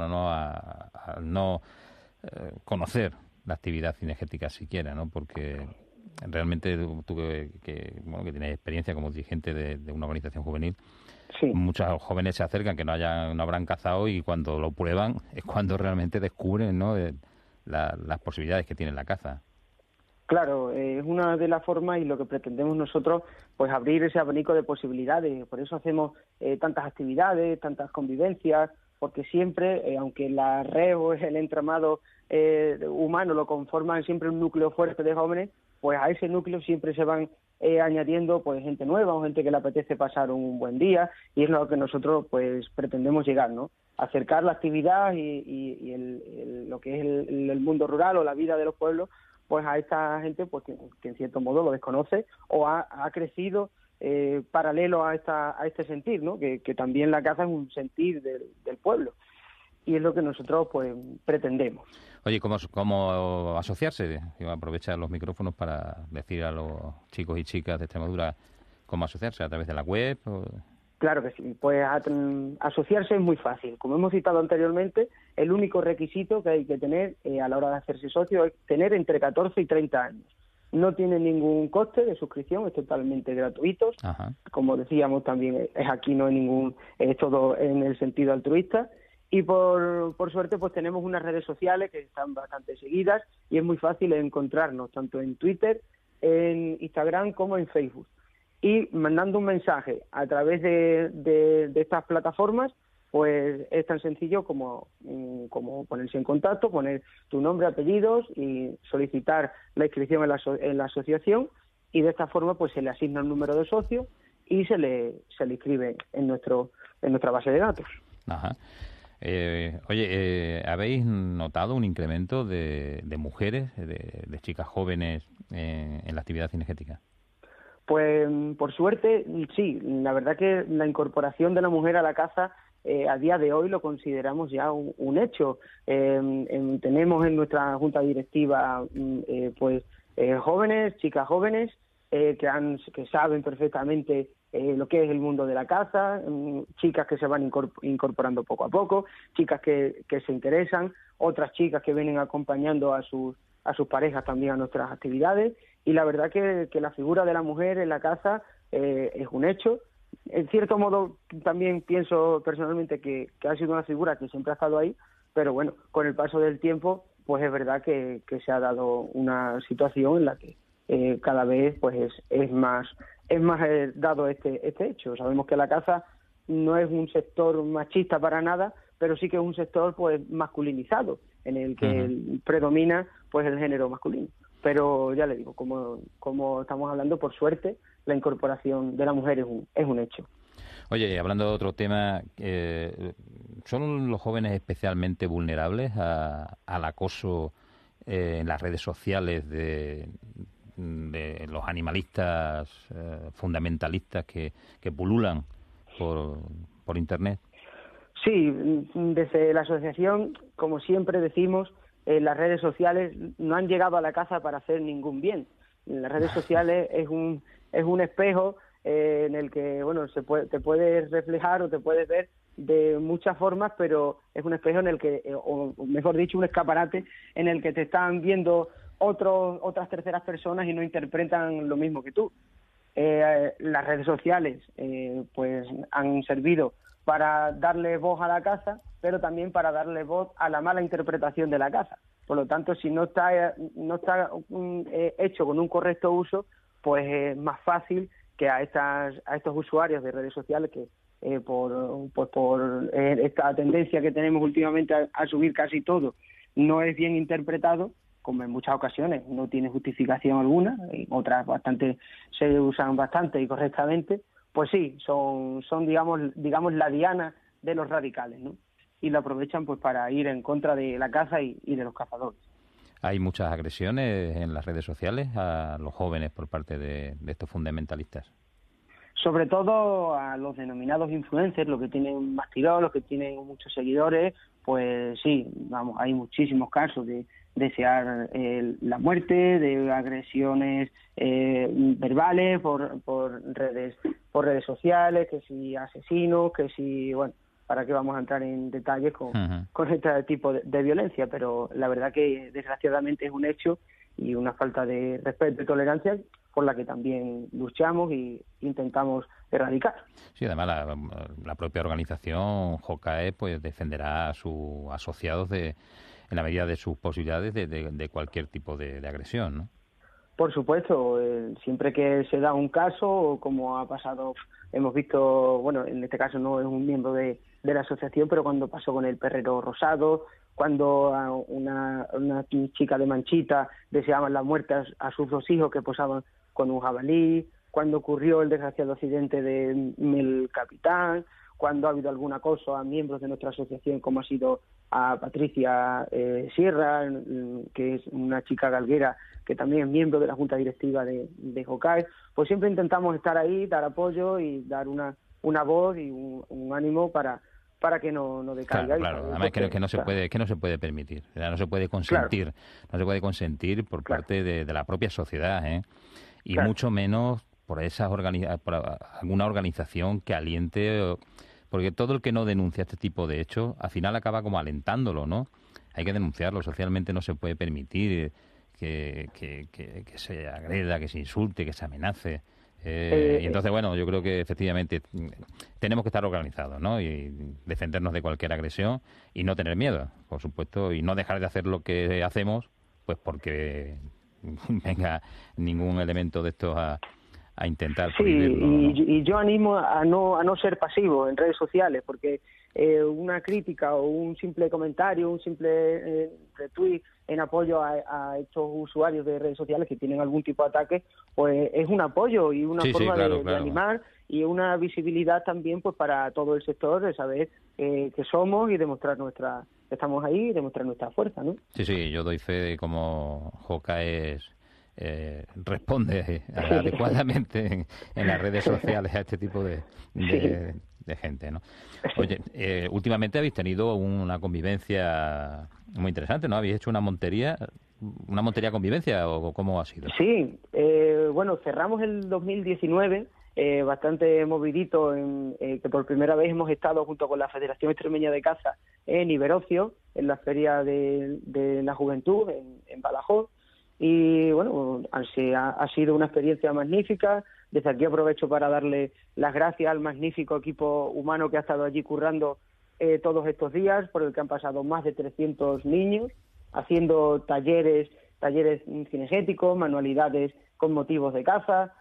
Speaker 3: a no conocer la actividad cinegética siquiera, ¿no? Porque realmente tú que tienes experiencia como dirigente de una organización juvenil, sí, muchos jóvenes se acercan que no habrán cazado, y cuando lo prueban es cuando realmente descubren, ¿no?, las posibilidades que tiene la caza.
Speaker 7: Claro, es una de las formas y lo que pretendemos nosotros, pues abrir ese abanico de posibilidades. Por eso hacemos tantas actividades, tantas convivencias, porque siempre, aunque la red o el entramado humano lo conforman siempre un núcleo fuerte de jóvenes, pues a ese núcleo siempre se van añadiendo pues gente nueva o gente que le apetece pasar un buen día, y es lo que nosotros pues pretendemos llegar, ¿no? Acercar la actividad y lo que es el mundo rural o la vida de los pueblos, pues a esta gente pues que en cierto modo lo desconoce o ha crecido paralelo a este sentir, ¿no? Que también la caza es un sentir del pueblo, y es lo que nosotros pues pretendemos.
Speaker 3: Oye, ¿cómo asociarse? Yo aprovechar los micrófonos para decir a los chicos y chicas de Extremadura cómo asociarse, a través de la web.
Speaker 7: Claro que sí, pues asociarse es muy fácil. Como hemos citado anteriormente, el único requisito que hay que tener a la hora de hacerse socio es tener entre 14 y 30 años. No tiene ningún coste de suscripción, es totalmente gratuito. Ajá. Como decíamos también, aquí no hay es todo en el sentido altruista. Y por suerte pues tenemos unas redes sociales que están bastante seguidas y es muy fácil encontrarnos tanto en Twitter, en Instagram como en Facebook. Y mandando un mensaje a través de estas plataformas, pues es tan sencillo como ponerse en contacto, poner tu nombre, apellidos y solicitar la inscripción en la asociación, y de esta forma pues se le asigna un número de socio y se le inscribe en nuestra base de datos.
Speaker 3: Ajá. ¿Habéis notado un incremento de mujeres, de chicas jóvenes en la actividad cinegética?
Speaker 7: Pues por suerte, sí. La verdad que la incorporación de la mujer a la caza a día de hoy lo consideramos ya un hecho. Tenemos en nuestra junta directiva jóvenes, chicas jóvenes, que saben perfectamente lo que es el mundo de la caza, chicas que se van incorporando poco a poco, chicas que se interesan, otras chicas que vienen acompañando a sus parejas también a nuestras actividades, y la verdad que la figura de la mujer en la caza es un hecho. En cierto modo también pienso personalmente que ha sido una figura que siempre ha estado ahí, pero bueno, con el paso del tiempo pues es verdad que se ha dado una situación en la que cada vez pues es más dado este hecho. Sabemos que la caza no es un sector machista para nada, pero sí que es un sector pues masculinizado, en el que predomina pues el género masculino. Pero ya le digo, como estamos hablando, por suerte, la incorporación de la mujer es un hecho.
Speaker 3: Oye, hablando de otro tema, ¿son los jóvenes especialmente vulnerables al acoso en las redes sociales de los animalistas fundamentalistas que pululan por Internet?
Speaker 7: Sí, desde la asociación, como siempre decimos, las redes sociales no han llegado a la caza para hacer ningún bien. Las redes sociales es un espejo en el que te puedes reflejar o te puedes ver de muchas formas, pero es un espejo en el que, o mejor dicho, un escaparate en el que te están viendo otras terceras personas y no interpretan lo mismo que tú. Las redes sociales pues han servido para darle voz a la caza, pero también para darle voz a la mala interpretación de la caza. Por lo tanto, si no está hecho con un correcto uso, pues es más fácil que a estos usuarios de redes sociales que por esta tendencia que tenemos últimamente a subir casi todo no es bien interpretado, como en muchas ocasiones no tiene justificación alguna, y otras se usan bastante y correctamente, pues sí, son digamos la diana de los radicales, ¿no? Y lo aprovechan pues para ir en contra de la caza y de los cazadores.
Speaker 3: Hay muchas agresiones en las redes sociales a los jóvenes por parte de estos fundamentalistas.
Speaker 7: Sobre todo a los denominados influencers, los que tienen más tirón, los que tienen muchos seguidores, pues sí, hay muchísimos casos de desear la muerte, de agresiones verbales por redes sociales, que si asesinos, que si, bueno, para qué vamos a entrar en detalles con este tipo de violencia, pero la verdad que desgraciadamente es un hecho y una falta de respeto y tolerancia por la que también luchamos e intentamos erradicar.
Speaker 3: Sí, además la propia organización JOCAE pues defenderá a sus asociados en la medida de sus posibilidades de cualquier tipo de agresión, ¿no?
Speaker 7: Por supuesto, siempre que se da un caso, como ha pasado, hemos visto, bueno, en este caso no es un miembro de la asociación, pero cuando pasó con el perrero rosado, cuando a una chica de Manchita deseaban la muerte a sus dos hijos que posaban con un jabalí, cuando ocurrió el desgraciado accidente del Capitán, cuando ha habido algún acoso a miembros de nuestra asociación, como ha sido a Patricia Sierra, que es una chica galguera que también es miembro de la junta directiva de JOCAE, pues siempre intentamos estar ahí, dar apoyo y dar una voz y un ánimo para que no decaiga.
Speaker 3: Claro. Además que no se puede permitir, no se puede consentir, claro. No se puede consentir por parte de la propia sociedad, y mucho menos por por alguna organización que aliente, porque todo el que no denuncia este tipo de hechos, al final acaba como alentándolo, ¿no? Hay que denunciarlo, socialmente no se puede permitir que se agreda, que se insulte, que se amenace. Y entonces, bueno, yo creo que efectivamente tenemos que estar organizados, ¿no? Y defendernos de cualquier agresión y no tener miedo, por supuesto, y no dejar de hacer lo que hacemos, pues porque venga ningún elemento de estos a intentar prohibirlo, ¿no?
Speaker 7: Y yo animo a no ser pasivo en redes sociales, porque una crítica o un simple comentario, un simple retweet en apoyo a estos usuarios de redes sociales que tienen algún tipo de ataque, pues es un apoyo y una forma de animar y una visibilidad también pues para todo el sector de saber que somos y demostrar que estamos ahí y demostrar nuestra fuerza, ¿no?
Speaker 3: Sí, yo doy fe de cómo Jocaes responde adecuadamente en las redes sociales a este tipo de gente, ¿no? Oye, últimamente habéis tenido una convivencia muy interesante, ¿no? ¿Habéis hecho una montería convivencia o cómo ha sido?
Speaker 7: Sí, bueno, cerramos el 2019 bastante movidito, que por primera vez hemos estado junto con la Federación Extremeña de Caza en Iberocio, en la Feria de la Juventud en Badajoz, y bueno, ha sido una experiencia magnífica. Desde aquí aprovecho para darle las gracias al magnífico equipo humano que ha estado allí currando todos estos días, por el que han pasado más de 300 niños, haciendo talleres cinegéticos, manualidades con motivos de caza,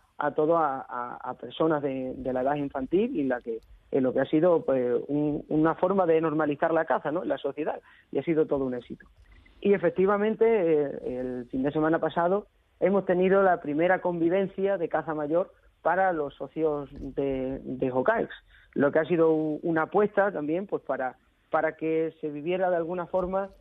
Speaker 7: a personas de la edad infantil, y en lo que ha sido pues una forma de normalizar la caza, ¿no?, en la sociedad, y ha sido todo un éxito. Y efectivamente, el fin de semana pasado hemos tenido la primera convivencia de caza mayor para los socios de Jocaex, lo que ha sido una apuesta también pues para que se viviera de alguna forma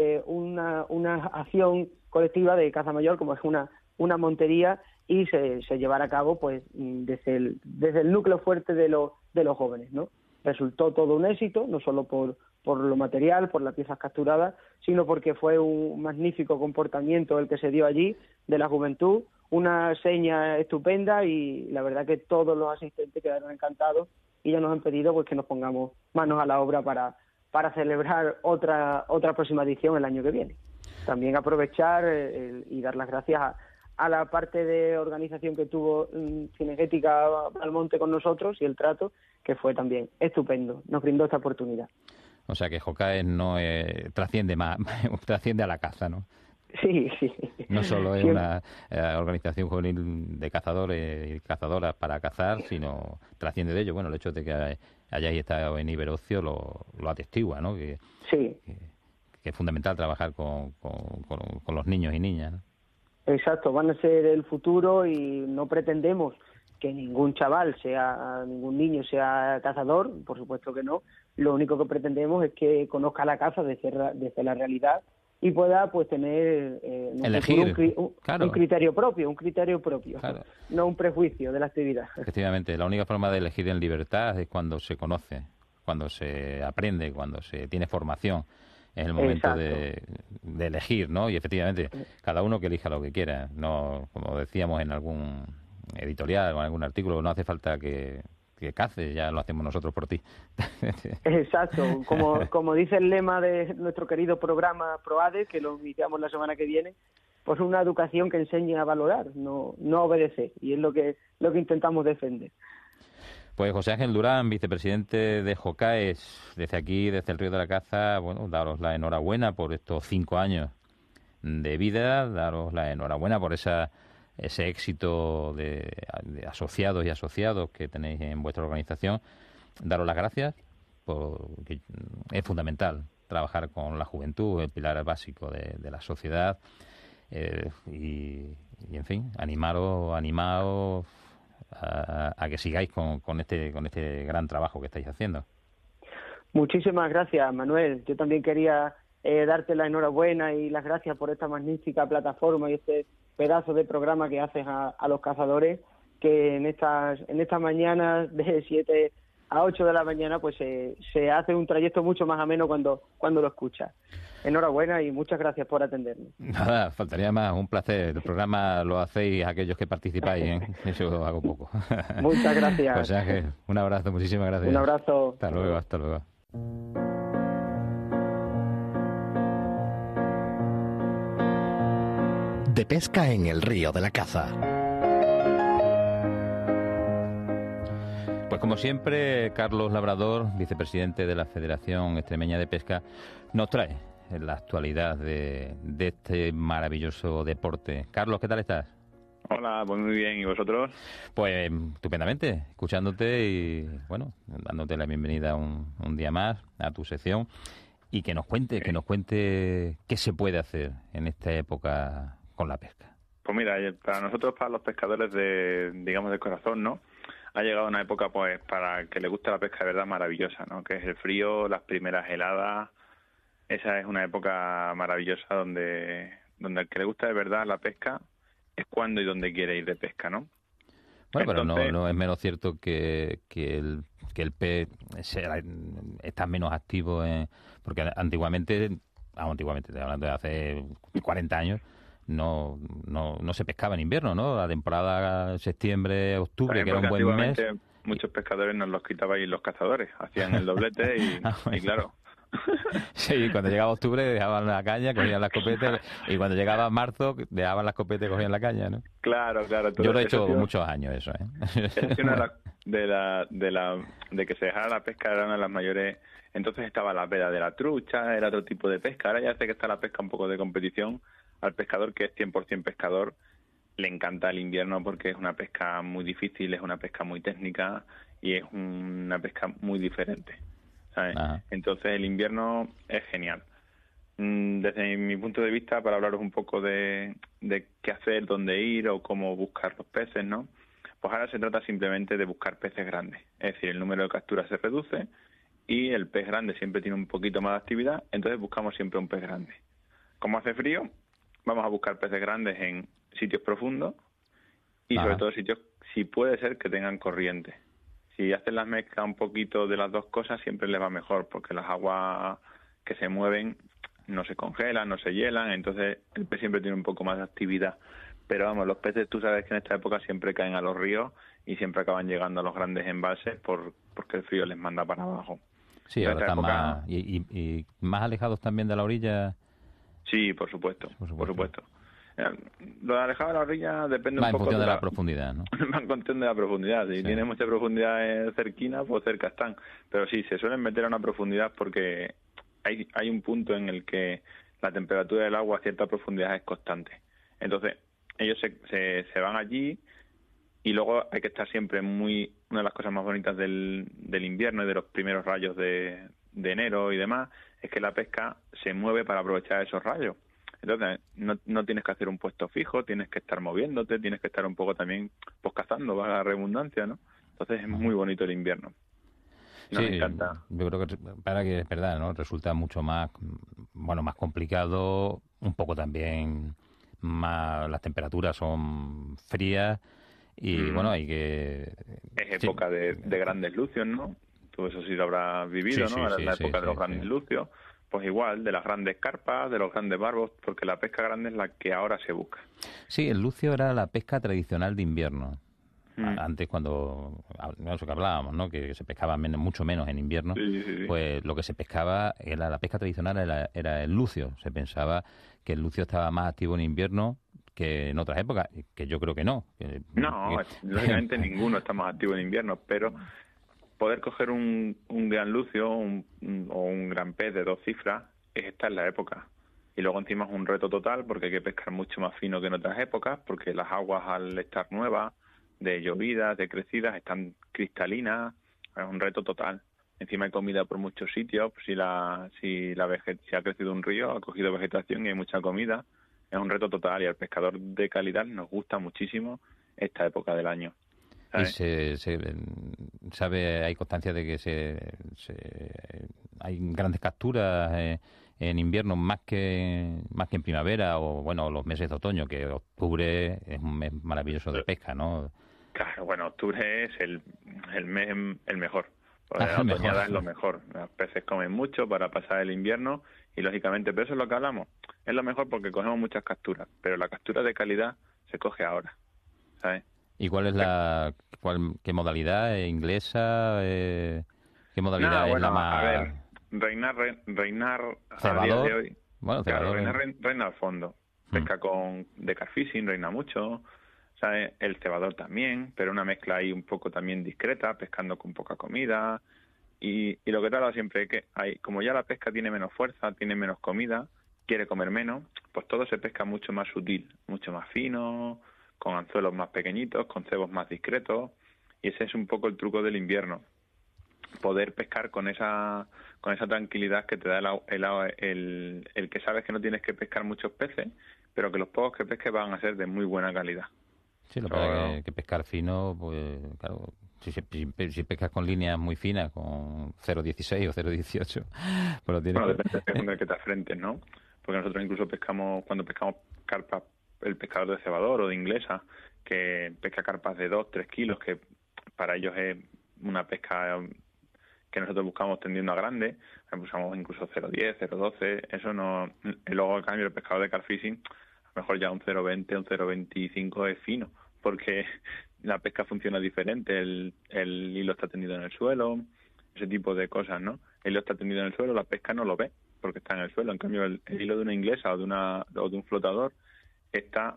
Speaker 7: una acción colectiva de caza mayor, como es una montería, y se llevara a cabo pues desde el núcleo fuerte de los jóvenes, ¿no? Resultó todo un éxito, no solo por lo material, por las piezas capturadas, sino porque fue un magnífico comportamiento el que se dio allí de la juventud, una seña estupenda, y la verdad que todos los asistentes quedaron encantados y ya nos han pedido pues que nos pongamos manos a la obra para celebrar otra próxima edición el año que viene. También aprovechar y dar las gracias a la parte de organización que tuvo Cinegética Almonte con nosotros, y el trato, que fue también estupendo, nos brindó esta oportunidad.
Speaker 3: O sea que Jocaes no trasciende a la caza, ¿no?
Speaker 7: Sí.
Speaker 3: No solo es una organización juvenil de cazadores y cazadoras para cazar, sino trasciende de ello. Bueno, el hecho de que hayáis estado en Iberocio lo atestigua, ¿no? Que es fundamental trabajar con los niños y niñas, ¿no?
Speaker 7: Exacto, van a ser el futuro, y no pretendemos que ningún niño sea cazador, por supuesto que no. Lo único que pretendemos es que conozca la caza desde la realidad y pueda pues tener
Speaker 3: elegir,
Speaker 7: un criterio propio,
Speaker 3: claro,
Speaker 7: no un prejuicio de la actividad.
Speaker 3: Efectivamente, la única forma de elegir en libertad es cuando se conoce, cuando se aprende, cuando se tiene formación. Es el momento de elegir, ¿no? Y efectivamente, cada uno que elija lo que quiera. No, como decíamos en algún editorial o en algún artículo, no hace falta que caces, ya lo hacemos nosotros por ti.
Speaker 7: Exacto, como dice el lema de nuestro querido programa ProAde, que lo iniciamos la semana que viene, pues una educación que enseñe a valorar, no obedecer, y es lo que intentamos defender.
Speaker 3: Pues José Ángel Durán, vicepresidente de Jocaes, desde aquí, desde el Río de la Caza, bueno, daros la enhorabuena por estos 5 años de vida, daros la enhorabuena por ese éxito de asociados y asociados que tenéis en vuestra organización, daros las gracias, porque es fundamental trabajar con la juventud, el pilar básico de la sociedad, y en fin, animaros a que sigáis con este gran trabajo que estáis haciendo.
Speaker 7: Muchísimas gracias, Manuel. Yo también quería darte la enhorabuena y las gracias por esta magnífica plataforma y este pedazo de programa que haces a los cazadores, que en estas mañanas de 7 a 8 de la mañana pues se hace un trayecto mucho más ameno cuando lo escuchas. Enhorabuena y muchas gracias por atenderme.
Speaker 3: Nada, faltaría más, un placer. El programa lo hacéis aquellos que participáis, ¿eh? Eso hago poco.
Speaker 7: Muchas gracias.
Speaker 3: José Ángel, un abrazo, muchísimas gracias.
Speaker 7: Un abrazo.
Speaker 3: Hasta luego.
Speaker 1: De pesca en el Río de la Caza.
Speaker 3: Pues como siempre, Carlos Labrador, vicepresidente de la Federación Extremeña de Pesca, nos trae la actualidad de este maravilloso deporte. Carlos, ¿qué tal estás?
Speaker 8: Hola, pues muy bien. ¿Y vosotros?
Speaker 3: Pues estupendamente, escuchándote y, bueno, dándote la bienvenida un día más a tu sección, y que nos cuente qué se puede hacer en esta época con la pesca.
Speaker 8: Pues mira, para nosotros, para los pescadores de corazón, ¿no? ha llegado una época, pues, para que le guste la pesca de verdad maravillosa, ¿no? Que es el frío, las primeras heladas. Esa es una época maravillosa donde al que le gusta de verdad la pesca es cuando y donde quiere ir de pesca, ¿no?
Speaker 3: Bueno,
Speaker 8: Entonces,
Speaker 3: pero no es menos cierto que el pez está menos activo, porque antiguamente, estoy hablando de hace 40 años, no se pescaba en invierno, ¿no? La temporada septiembre, octubre, que era un buen mes.
Speaker 8: Muchos pescadores nos los quitaban los cazadores, hacían el doblete y claro.
Speaker 3: Sí, cuando llegaba octubre dejaban la caña, cogían la escopeta, y cuando llegaba marzo dejaban la escopeta y cogían la caña, ¿no?
Speaker 8: Claro.
Speaker 3: Yo lo he hecho muchos años eso, ¿eh?
Speaker 8: Es una de que se dejara la pesca era una de las mayores. Entonces estaba la veda de la trucha, era otro tipo de pesca. Ahora ya sé que está la pesca un poco de competición. Al pescador que es 100% pescador le encanta el invierno porque es una pesca muy difícil, es una pesca muy técnica y es una pesca muy diferente, ¿sabes? Entonces el invierno es genial. Desde mi punto de vista, para hablaros un poco de qué hacer, dónde ir o cómo buscar los peces, ¿no? Pues ahora se trata simplemente de buscar peces grandes. Es decir, el número de capturas se reduce y el pez grande siempre tiene un poquito más de actividad, entonces buscamos siempre un pez grande. Como hace frío, vamos a buscar peces grandes en sitios profundos y sobre todo sitios, si puede ser, que tengan corriente. Si hacen las mezclas un poquito de las dos cosas, siempre les va mejor, porque las aguas que se mueven no se congelan, no se hielan, entonces el pez siempre tiene un poco más de actividad. Pero vamos, los peces, tú sabes que en esta época siempre caen a los ríos y siempre acaban llegando a los grandes embalses porque el frío les manda para abajo.
Speaker 3: Sí, ahora están más, y más alejados también de la orilla.
Speaker 8: Sí, por supuesto. Lo de alejado de la orilla depende
Speaker 3: un poco
Speaker 8: en función
Speaker 3: de la profundidad, ¿no?
Speaker 8: Va en cuestión de la profundidad. Si tiene mucha profundidad cerquina, pues cerca están. Pero sí, se suelen meter a una profundidad porque hay un punto en el que la temperatura del agua a cierta profundidad es constante. Entonces, ellos se van allí y luego hay que estar siempre una de las cosas más bonitas del invierno y de los primeros rayos de enero y demás, es que la pesca se mueve para aprovechar esos rayos. Entonces, no tienes que hacer un puesto fijo, tienes que estar moviéndote, tienes que estar un poco también pues cazando, valga la redundancia, ¿no? Entonces es muy bonito el invierno. Nos encanta.
Speaker 3: Yo creo que para que es verdad, ¿no? Resulta mucho más complicado, un poco también más, las temperaturas son frías y bueno, hay que...
Speaker 8: Es época de grandes lucios, ¿no? Tú eso sí lo habrás vivido, ¿no? Ahora es la época de los grandes lucios. Pues igual, de las grandes carpas, de los grandes barbos, porque la pesca grande es la que ahora se busca.
Speaker 3: Sí, el lucio era la pesca tradicional de invierno. Antes, cuando eso que hablábamos, ¿no? Que se pescaba mucho menos en invierno, pues lo que se pescaba era la pesca tradicional, era el lucio. Se pensaba que el lucio estaba más activo en invierno que en otras épocas, que yo creo que no.
Speaker 8: Lógicamente ninguno está más activo en invierno, pero poder coger un gran lucio o un gran pez de 2 cifras, esta es la época. Y luego encima es un reto total porque hay que pescar mucho más fino que en otras épocas, porque las aguas al estar nuevas, de llovidas, de crecidas, están cristalinas, es un reto total. Encima hay comida por muchos sitios, si ha crecido un río, ha cogido vegetación y hay mucha comida, es un reto total y al pescador de calidad nos gusta muchísimo esta época del año. ¿Sabes?
Speaker 3: Y hay constancia de que hay grandes capturas en invierno más que en primavera o bueno los meses de otoño, que octubre es un mes maravilloso de pesca, ¿no?
Speaker 8: Claro, bueno, octubre es el mes el mejor. La otoñada es lo mejor. Los peces comen mucho para pasar el invierno y lógicamente, pero eso es lo que hablamos. Es lo mejor porque cogemos muchas capturas, pero la captura de calidad se coge ahora, ¿sabes?
Speaker 3: ¿Y cuál es qué modalidad? ¿Inglesa? ¿Qué modalidad es la más...?
Speaker 8: A ver, reinar a día de hoy.
Speaker 3: Bueno,
Speaker 8: claro, reina al fondo. Pesca de carfishing, reina mucho. ¿Sabes? El cebador también, pero una mezcla ahí un poco también discreta, pescando con poca comida. Y lo que te hablo siempre es que como ya la pesca tiene menos fuerza, tiene menos comida, quiere comer menos, pues todo se pesca mucho más sutil, mucho más fino, con anzuelos más pequeñitos, con cebos más discretos, y ese es un poco el truco del invierno, poder pescar con esa tranquilidad que te da el que sabes que no tienes que pescar muchos peces, pero que los pocos que pesques van a ser de muy buena calidad.
Speaker 3: Sí, lo que pasa es que pescar fino, pues claro, Si pescas con líneas muy finas, con 0,16 o 0,18, pues
Speaker 8: depende del que te afrentes, ¿no? Porque nosotros incluso cuando pescamos carpas, el pescador de cebador o de inglesa, que pesca carpas de 2-3 kilos, que para ellos es una pesca que nosotros buscamos tendiendo a grande, buscamos incluso 0,10, 0,12, eso no. Y luego, al cambio, el pescador de carp fishing, a lo mejor ya un 0,20, un 0,25 es fino, porque la pesca funciona diferente, el hilo está tendido en el suelo, ese tipo de cosas, ¿no? El hilo está tendido en el suelo, la pesca no lo ve, porque está en el suelo. En cambio, el hilo de una inglesa o de un flotador está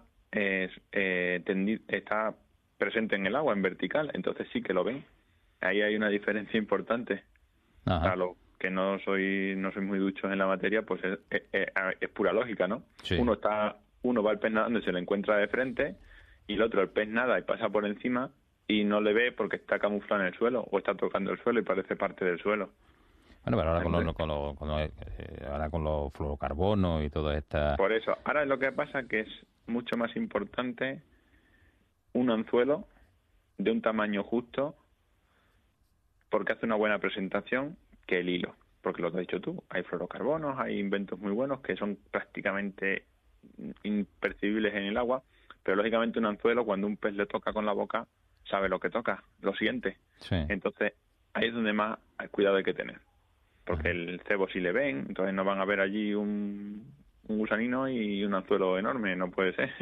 Speaker 8: presente en el agua, en vertical, entonces sí que lo ven. Ahí hay una diferencia importante.
Speaker 3: Ajá.
Speaker 8: A lo que no soy muy ducho en la materia, pues es pura lógica, ¿no?
Speaker 3: Sí.
Speaker 8: Uno va al pez nadando y se le encuentra de frente, y el otro el pez nada y pasa por encima y no le ve porque está camuflado en el suelo o está tocando el suelo y parece parte del suelo.
Speaker 3: Bueno, pero ahora con los fluorocarbonos y toda esta...
Speaker 8: Por eso, ahora lo que pasa que es mucho más importante un anzuelo de un tamaño justo, porque hace una buena presentación, que el hilo. Porque lo que has dicho tú, hay fluorocarbonos, hay inventos muy buenos que son prácticamente impercibibles en el agua, pero lógicamente un anzuelo, cuando un pez le toca con la boca, sabe lo que toca, lo siente.
Speaker 3: Sí.
Speaker 8: Entonces, ahí es donde más cuidado hay que tener. Porque el cebo sí le ven, entonces no van a ver allí un gusanino y un anzuelo enorme, no puede ser.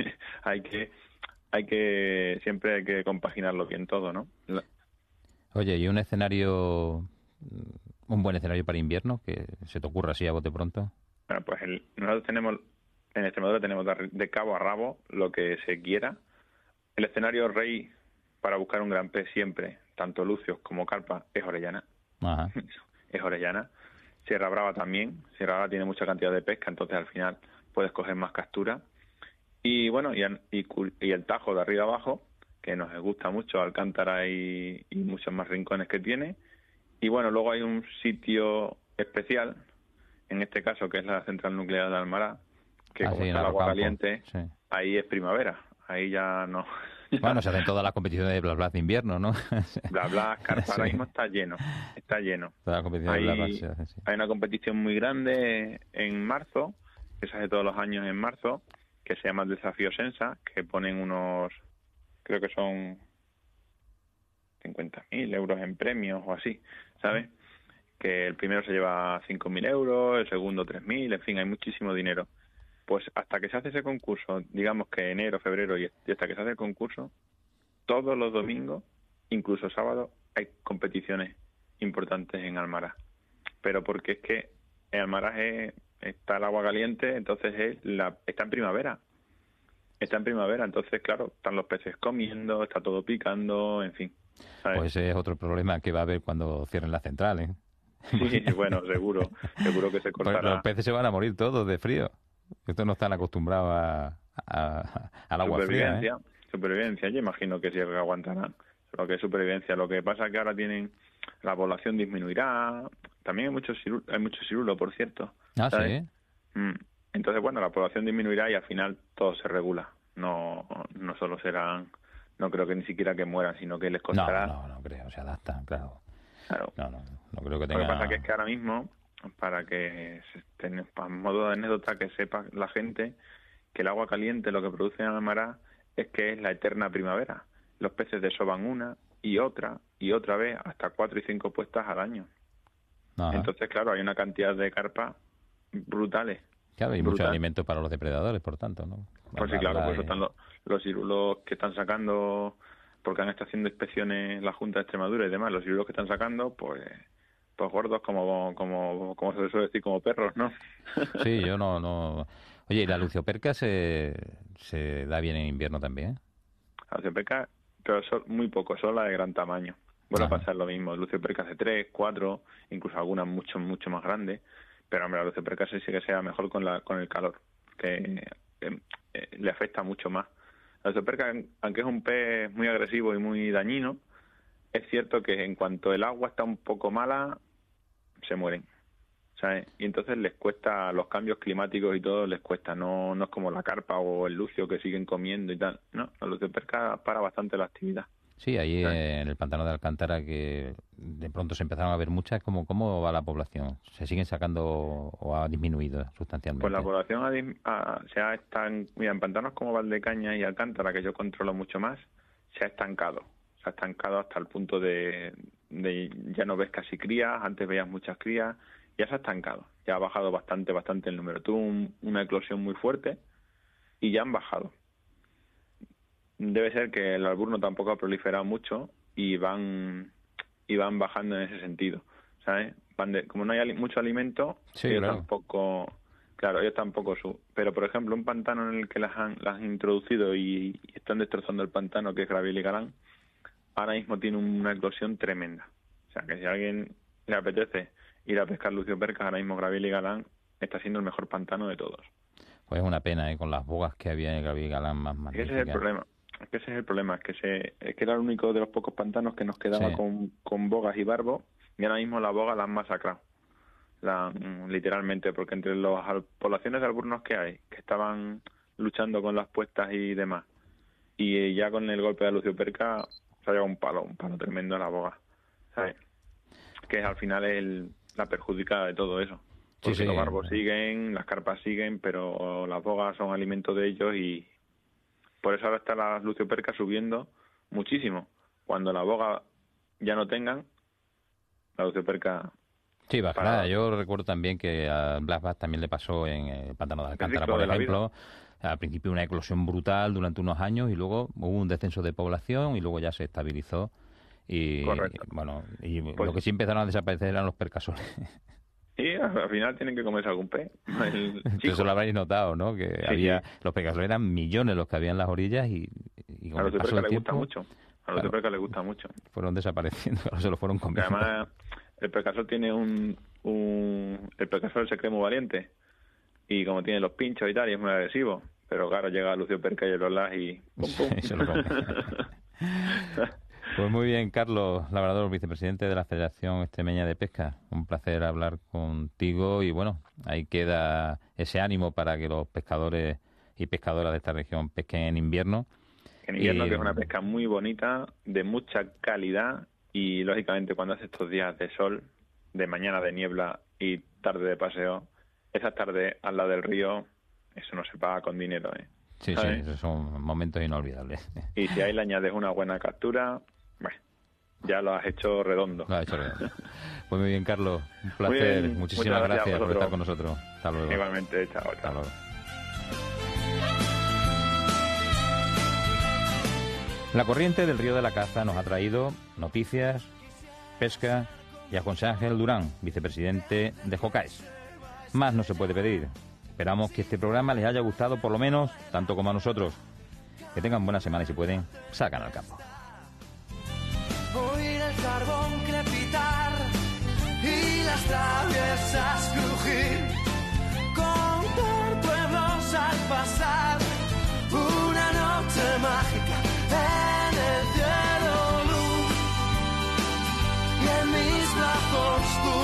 Speaker 8: Siempre hay que compaginarlo bien todo, ¿no?
Speaker 3: Oye, ¿y un buen escenario para invierno que se te ocurra así a bote pronto?
Speaker 8: Bueno, pues nosotros tenemos, en Extremadura tenemos de cabo a rabo lo que se quiera. El escenario rey para buscar un gran pez siempre, tanto lucios como carpa, es Orellana.
Speaker 3: Ajá.
Speaker 8: Es Orellana. Sierra Brava también. Sierra Brava tiene mucha cantidad de pesca, entonces al final puedes coger más captura. Y bueno, y el Tajo de arriba abajo, que nos gusta mucho, Alcántara y muchos más rincones que tiene. Y bueno, luego hay un sitio especial, en este caso, que es la central nuclear de Almará, que como está el agua caliente, sí. Ahí es primavera, ahí ya no...
Speaker 3: Bueno, se hacen todas las competiciones de Blas Blas de invierno, ¿no?
Speaker 8: Blas Blas, carpa, sí. Ahora mismo está lleno.
Speaker 3: Toda la competición de Blas Blas, sí.
Speaker 8: Hay una competición muy grande en marzo, que se hace todos los años en marzo, que se llama el Desafío Sensa, que ponen unos, creo que son 50.000 euros en premios o así, ¿sabes? Que el primero se lleva 5.000 euros, el segundo 3.000, en fin, hay muchísimo dinero. Pues hasta que se hace ese concurso, digamos que enero, febrero y hasta que se hace el concurso, todos los domingos, incluso sábado, hay competiciones importantes en Almará. Pero porque es que en Almará está el agua caliente, entonces está en primavera. Está en primavera, entonces, claro, están los peces comiendo, está todo picando, en fin, ¿sabes?
Speaker 3: Pues ese es otro problema que va a haber cuando cierren la central, ¿eh?
Speaker 8: Sí, bueno, seguro que se cortará.
Speaker 3: Pues los peces se van a morir todos de frío. Estos no están acostumbrados al agua fría, ¿eh?
Speaker 8: Supervivencia, yo imagino que sí que aguantarán. Lo que es supervivencia. Lo que pasa es que ahora la población disminuirá. También hay mucho cirulo, por cierto.
Speaker 3: Ah,
Speaker 8: ¿sabes?
Speaker 3: Sí.
Speaker 8: Entonces, bueno, la población disminuirá y al final todo se regula. No solo serán, no creo que ni siquiera que mueran, sino que les costará.
Speaker 3: No creo, se adaptan, claro. No creo que
Speaker 8: tenga... Lo que pasa es que ahora mismo, para modo de anécdota, que sepa la gente que el agua caliente lo que produce en Almará es que es la eterna primavera. Los peces desovan una y otra vez hasta 4 y 5 puestas al año. Ajá. Entonces, claro, hay una cantidad de carpas brutales.
Speaker 3: Claro, y mucho alimento para los depredadores, por tanto, ¿no?
Speaker 8: Pues sí, claro, por eso están los cirulos que están sacando, porque han estado haciendo inspecciones la Junta de Extremadura y demás, los cirulos que están sacando, pues gordos como se suele decir, como perros, ¿no?
Speaker 3: Sí, yo no... Oye, ¿y la lucioperca se da bien en invierno también?
Speaker 8: La lucioperca, pero muy poco, solo la de gran tamaño. Vuelve a pasar lo mismo, luciopercas de 3, 4, incluso algunas mucho más grandes, pero hombre, la lucioperca sí que sea mejor con el calor, que le afecta mucho más. La lucioperca, aunque es un pez muy agresivo y muy dañino, es cierto que en cuanto el agua está un poco mala, se mueren, ¿sabes? Y entonces les cuesta, los cambios climáticos y todo les cuesta, no es como la carpa o el lucio que siguen comiendo y tal, no, la lucioperca para bastante la actividad.
Speaker 3: Sí, ahí en el pantano de Alcántara, que de pronto se empezaron a ver muchas. ¿Cómo va la población? ¿Se siguen sacando o ha disminuido sustancialmente?
Speaker 8: Pues la población mira, en pantanos como Valdecañas y Alcántara, que yo controlo mucho más, se ha estancado. Se ha estancado hasta el punto de ya no ves casi crías, antes veías muchas crías, ya se ha estancado. Ya ha bajado bastante el número. Tuvo una eclosión muy fuerte y ya han bajado. Debe ser que el alburno tampoco ha proliferado mucho y van bajando en ese sentido, ¿sabes? Como no hay mucho alimento,
Speaker 3: sí,
Speaker 8: ellos
Speaker 3: claro.
Speaker 8: tampoco pero por ejemplo un pantano en el que las han introducido y están destrozando el pantano, que es Graviel y Galán, ahora mismo tiene una eclosión tremenda. O sea que si a alguien le apetece ir a pescar luciopercas, ahora mismo Graviel y Galán está siendo el mejor pantano de todos.
Speaker 3: Pues es una pena, con las bogas que había en Graviel y Galán más magníficas.
Speaker 8: Ese es el problema, es que era el único de los pocos pantanos que nos quedaba
Speaker 3: sí.
Speaker 8: con bogas y barbos, y ahora mismo las bogas las han masacrado, literalmente, porque entre las poblaciones de alburnos que hay, que estaban luchando con las puestas y demás, y ya con el golpe de la lucioperca se ha llevado un palo tremendo a la boga, ¿sabes? Que al final es la perjudicada de todo eso. Porque
Speaker 3: sí.
Speaker 8: Los barbos siguen, las carpas siguen, pero las bogas son alimento de ellos y por eso ahora está la lucioperca subiendo muchísimo. Cuando la boga ya no tengan, la lucioperca...
Speaker 3: Sí, bajará. Yo recuerdo también que a Blas Bass también le pasó en el pantano de Alcántara, por ejemplo. Al principio una eclosión brutal durante unos años y luego hubo un descenso de población y luego ya se estabilizó.
Speaker 8: Correcto.
Speaker 3: Pues, lo que sí empezaron a desaparecer eran los percasoles.
Speaker 8: Y al final tienen que comerse algún pez.
Speaker 3: Eso lo habréis notado, ¿no? Que los percasoles eran millones los que había en las orillas y con
Speaker 8: a los
Speaker 3: el paso del tiempo,
Speaker 8: a los percas les gusta mucho.
Speaker 3: Fueron desapareciendo, se lo fueron comiendo.
Speaker 8: Además, el percasol tiene el percasol se cree muy valiente y como tiene los pinchos y tal, y es muy agresivo. Pero claro, llega Lucio Perca y el Olaz y ¡pum, pum!
Speaker 3: Se lo come. Pues muy bien, Carlos Labrador, vicepresidente de la Federación Extremeña de Pesca. Un placer hablar contigo y bueno, ahí queda ese ánimo para que los pescadores y pescadoras de esta región pesquen en invierno.
Speaker 8: En invierno, que es una pesca muy bonita, de mucha calidad y lógicamente cuando hace estos días de sol, de mañana de niebla y tarde de paseo, esas tardes al lado del río, eso no se paga con dinero, ¿eh?
Speaker 3: Sí,
Speaker 8: ¿sabes?
Speaker 3: sí, esos son momentos inolvidables.
Speaker 8: Y si ahí le añades una buena captura, bueno, ya lo has hecho redondo.
Speaker 3: Lo has hecho redondo. Pues muy bien, Carlos, un placer.
Speaker 8: Bien,
Speaker 3: muchísimas gracias por estar con nosotros. Hasta luego.
Speaker 8: Igualmente, chao.
Speaker 3: Hasta luego. La corriente del Río de la Caza nos ha traído noticias, pesca y a José Ángel Durán, vicepresidente de Jocaes. Más no se puede pedir. Esperamos que este programa les haya gustado por lo menos tanto como a nosotros. Que tengan buena semana y si pueden, salgan al campo.
Speaker 2: Oír el carbón crepitar y las traviesas crujir, contar pueblos al pasar, una noche mágica en el cielo luz y en mis brazos tú.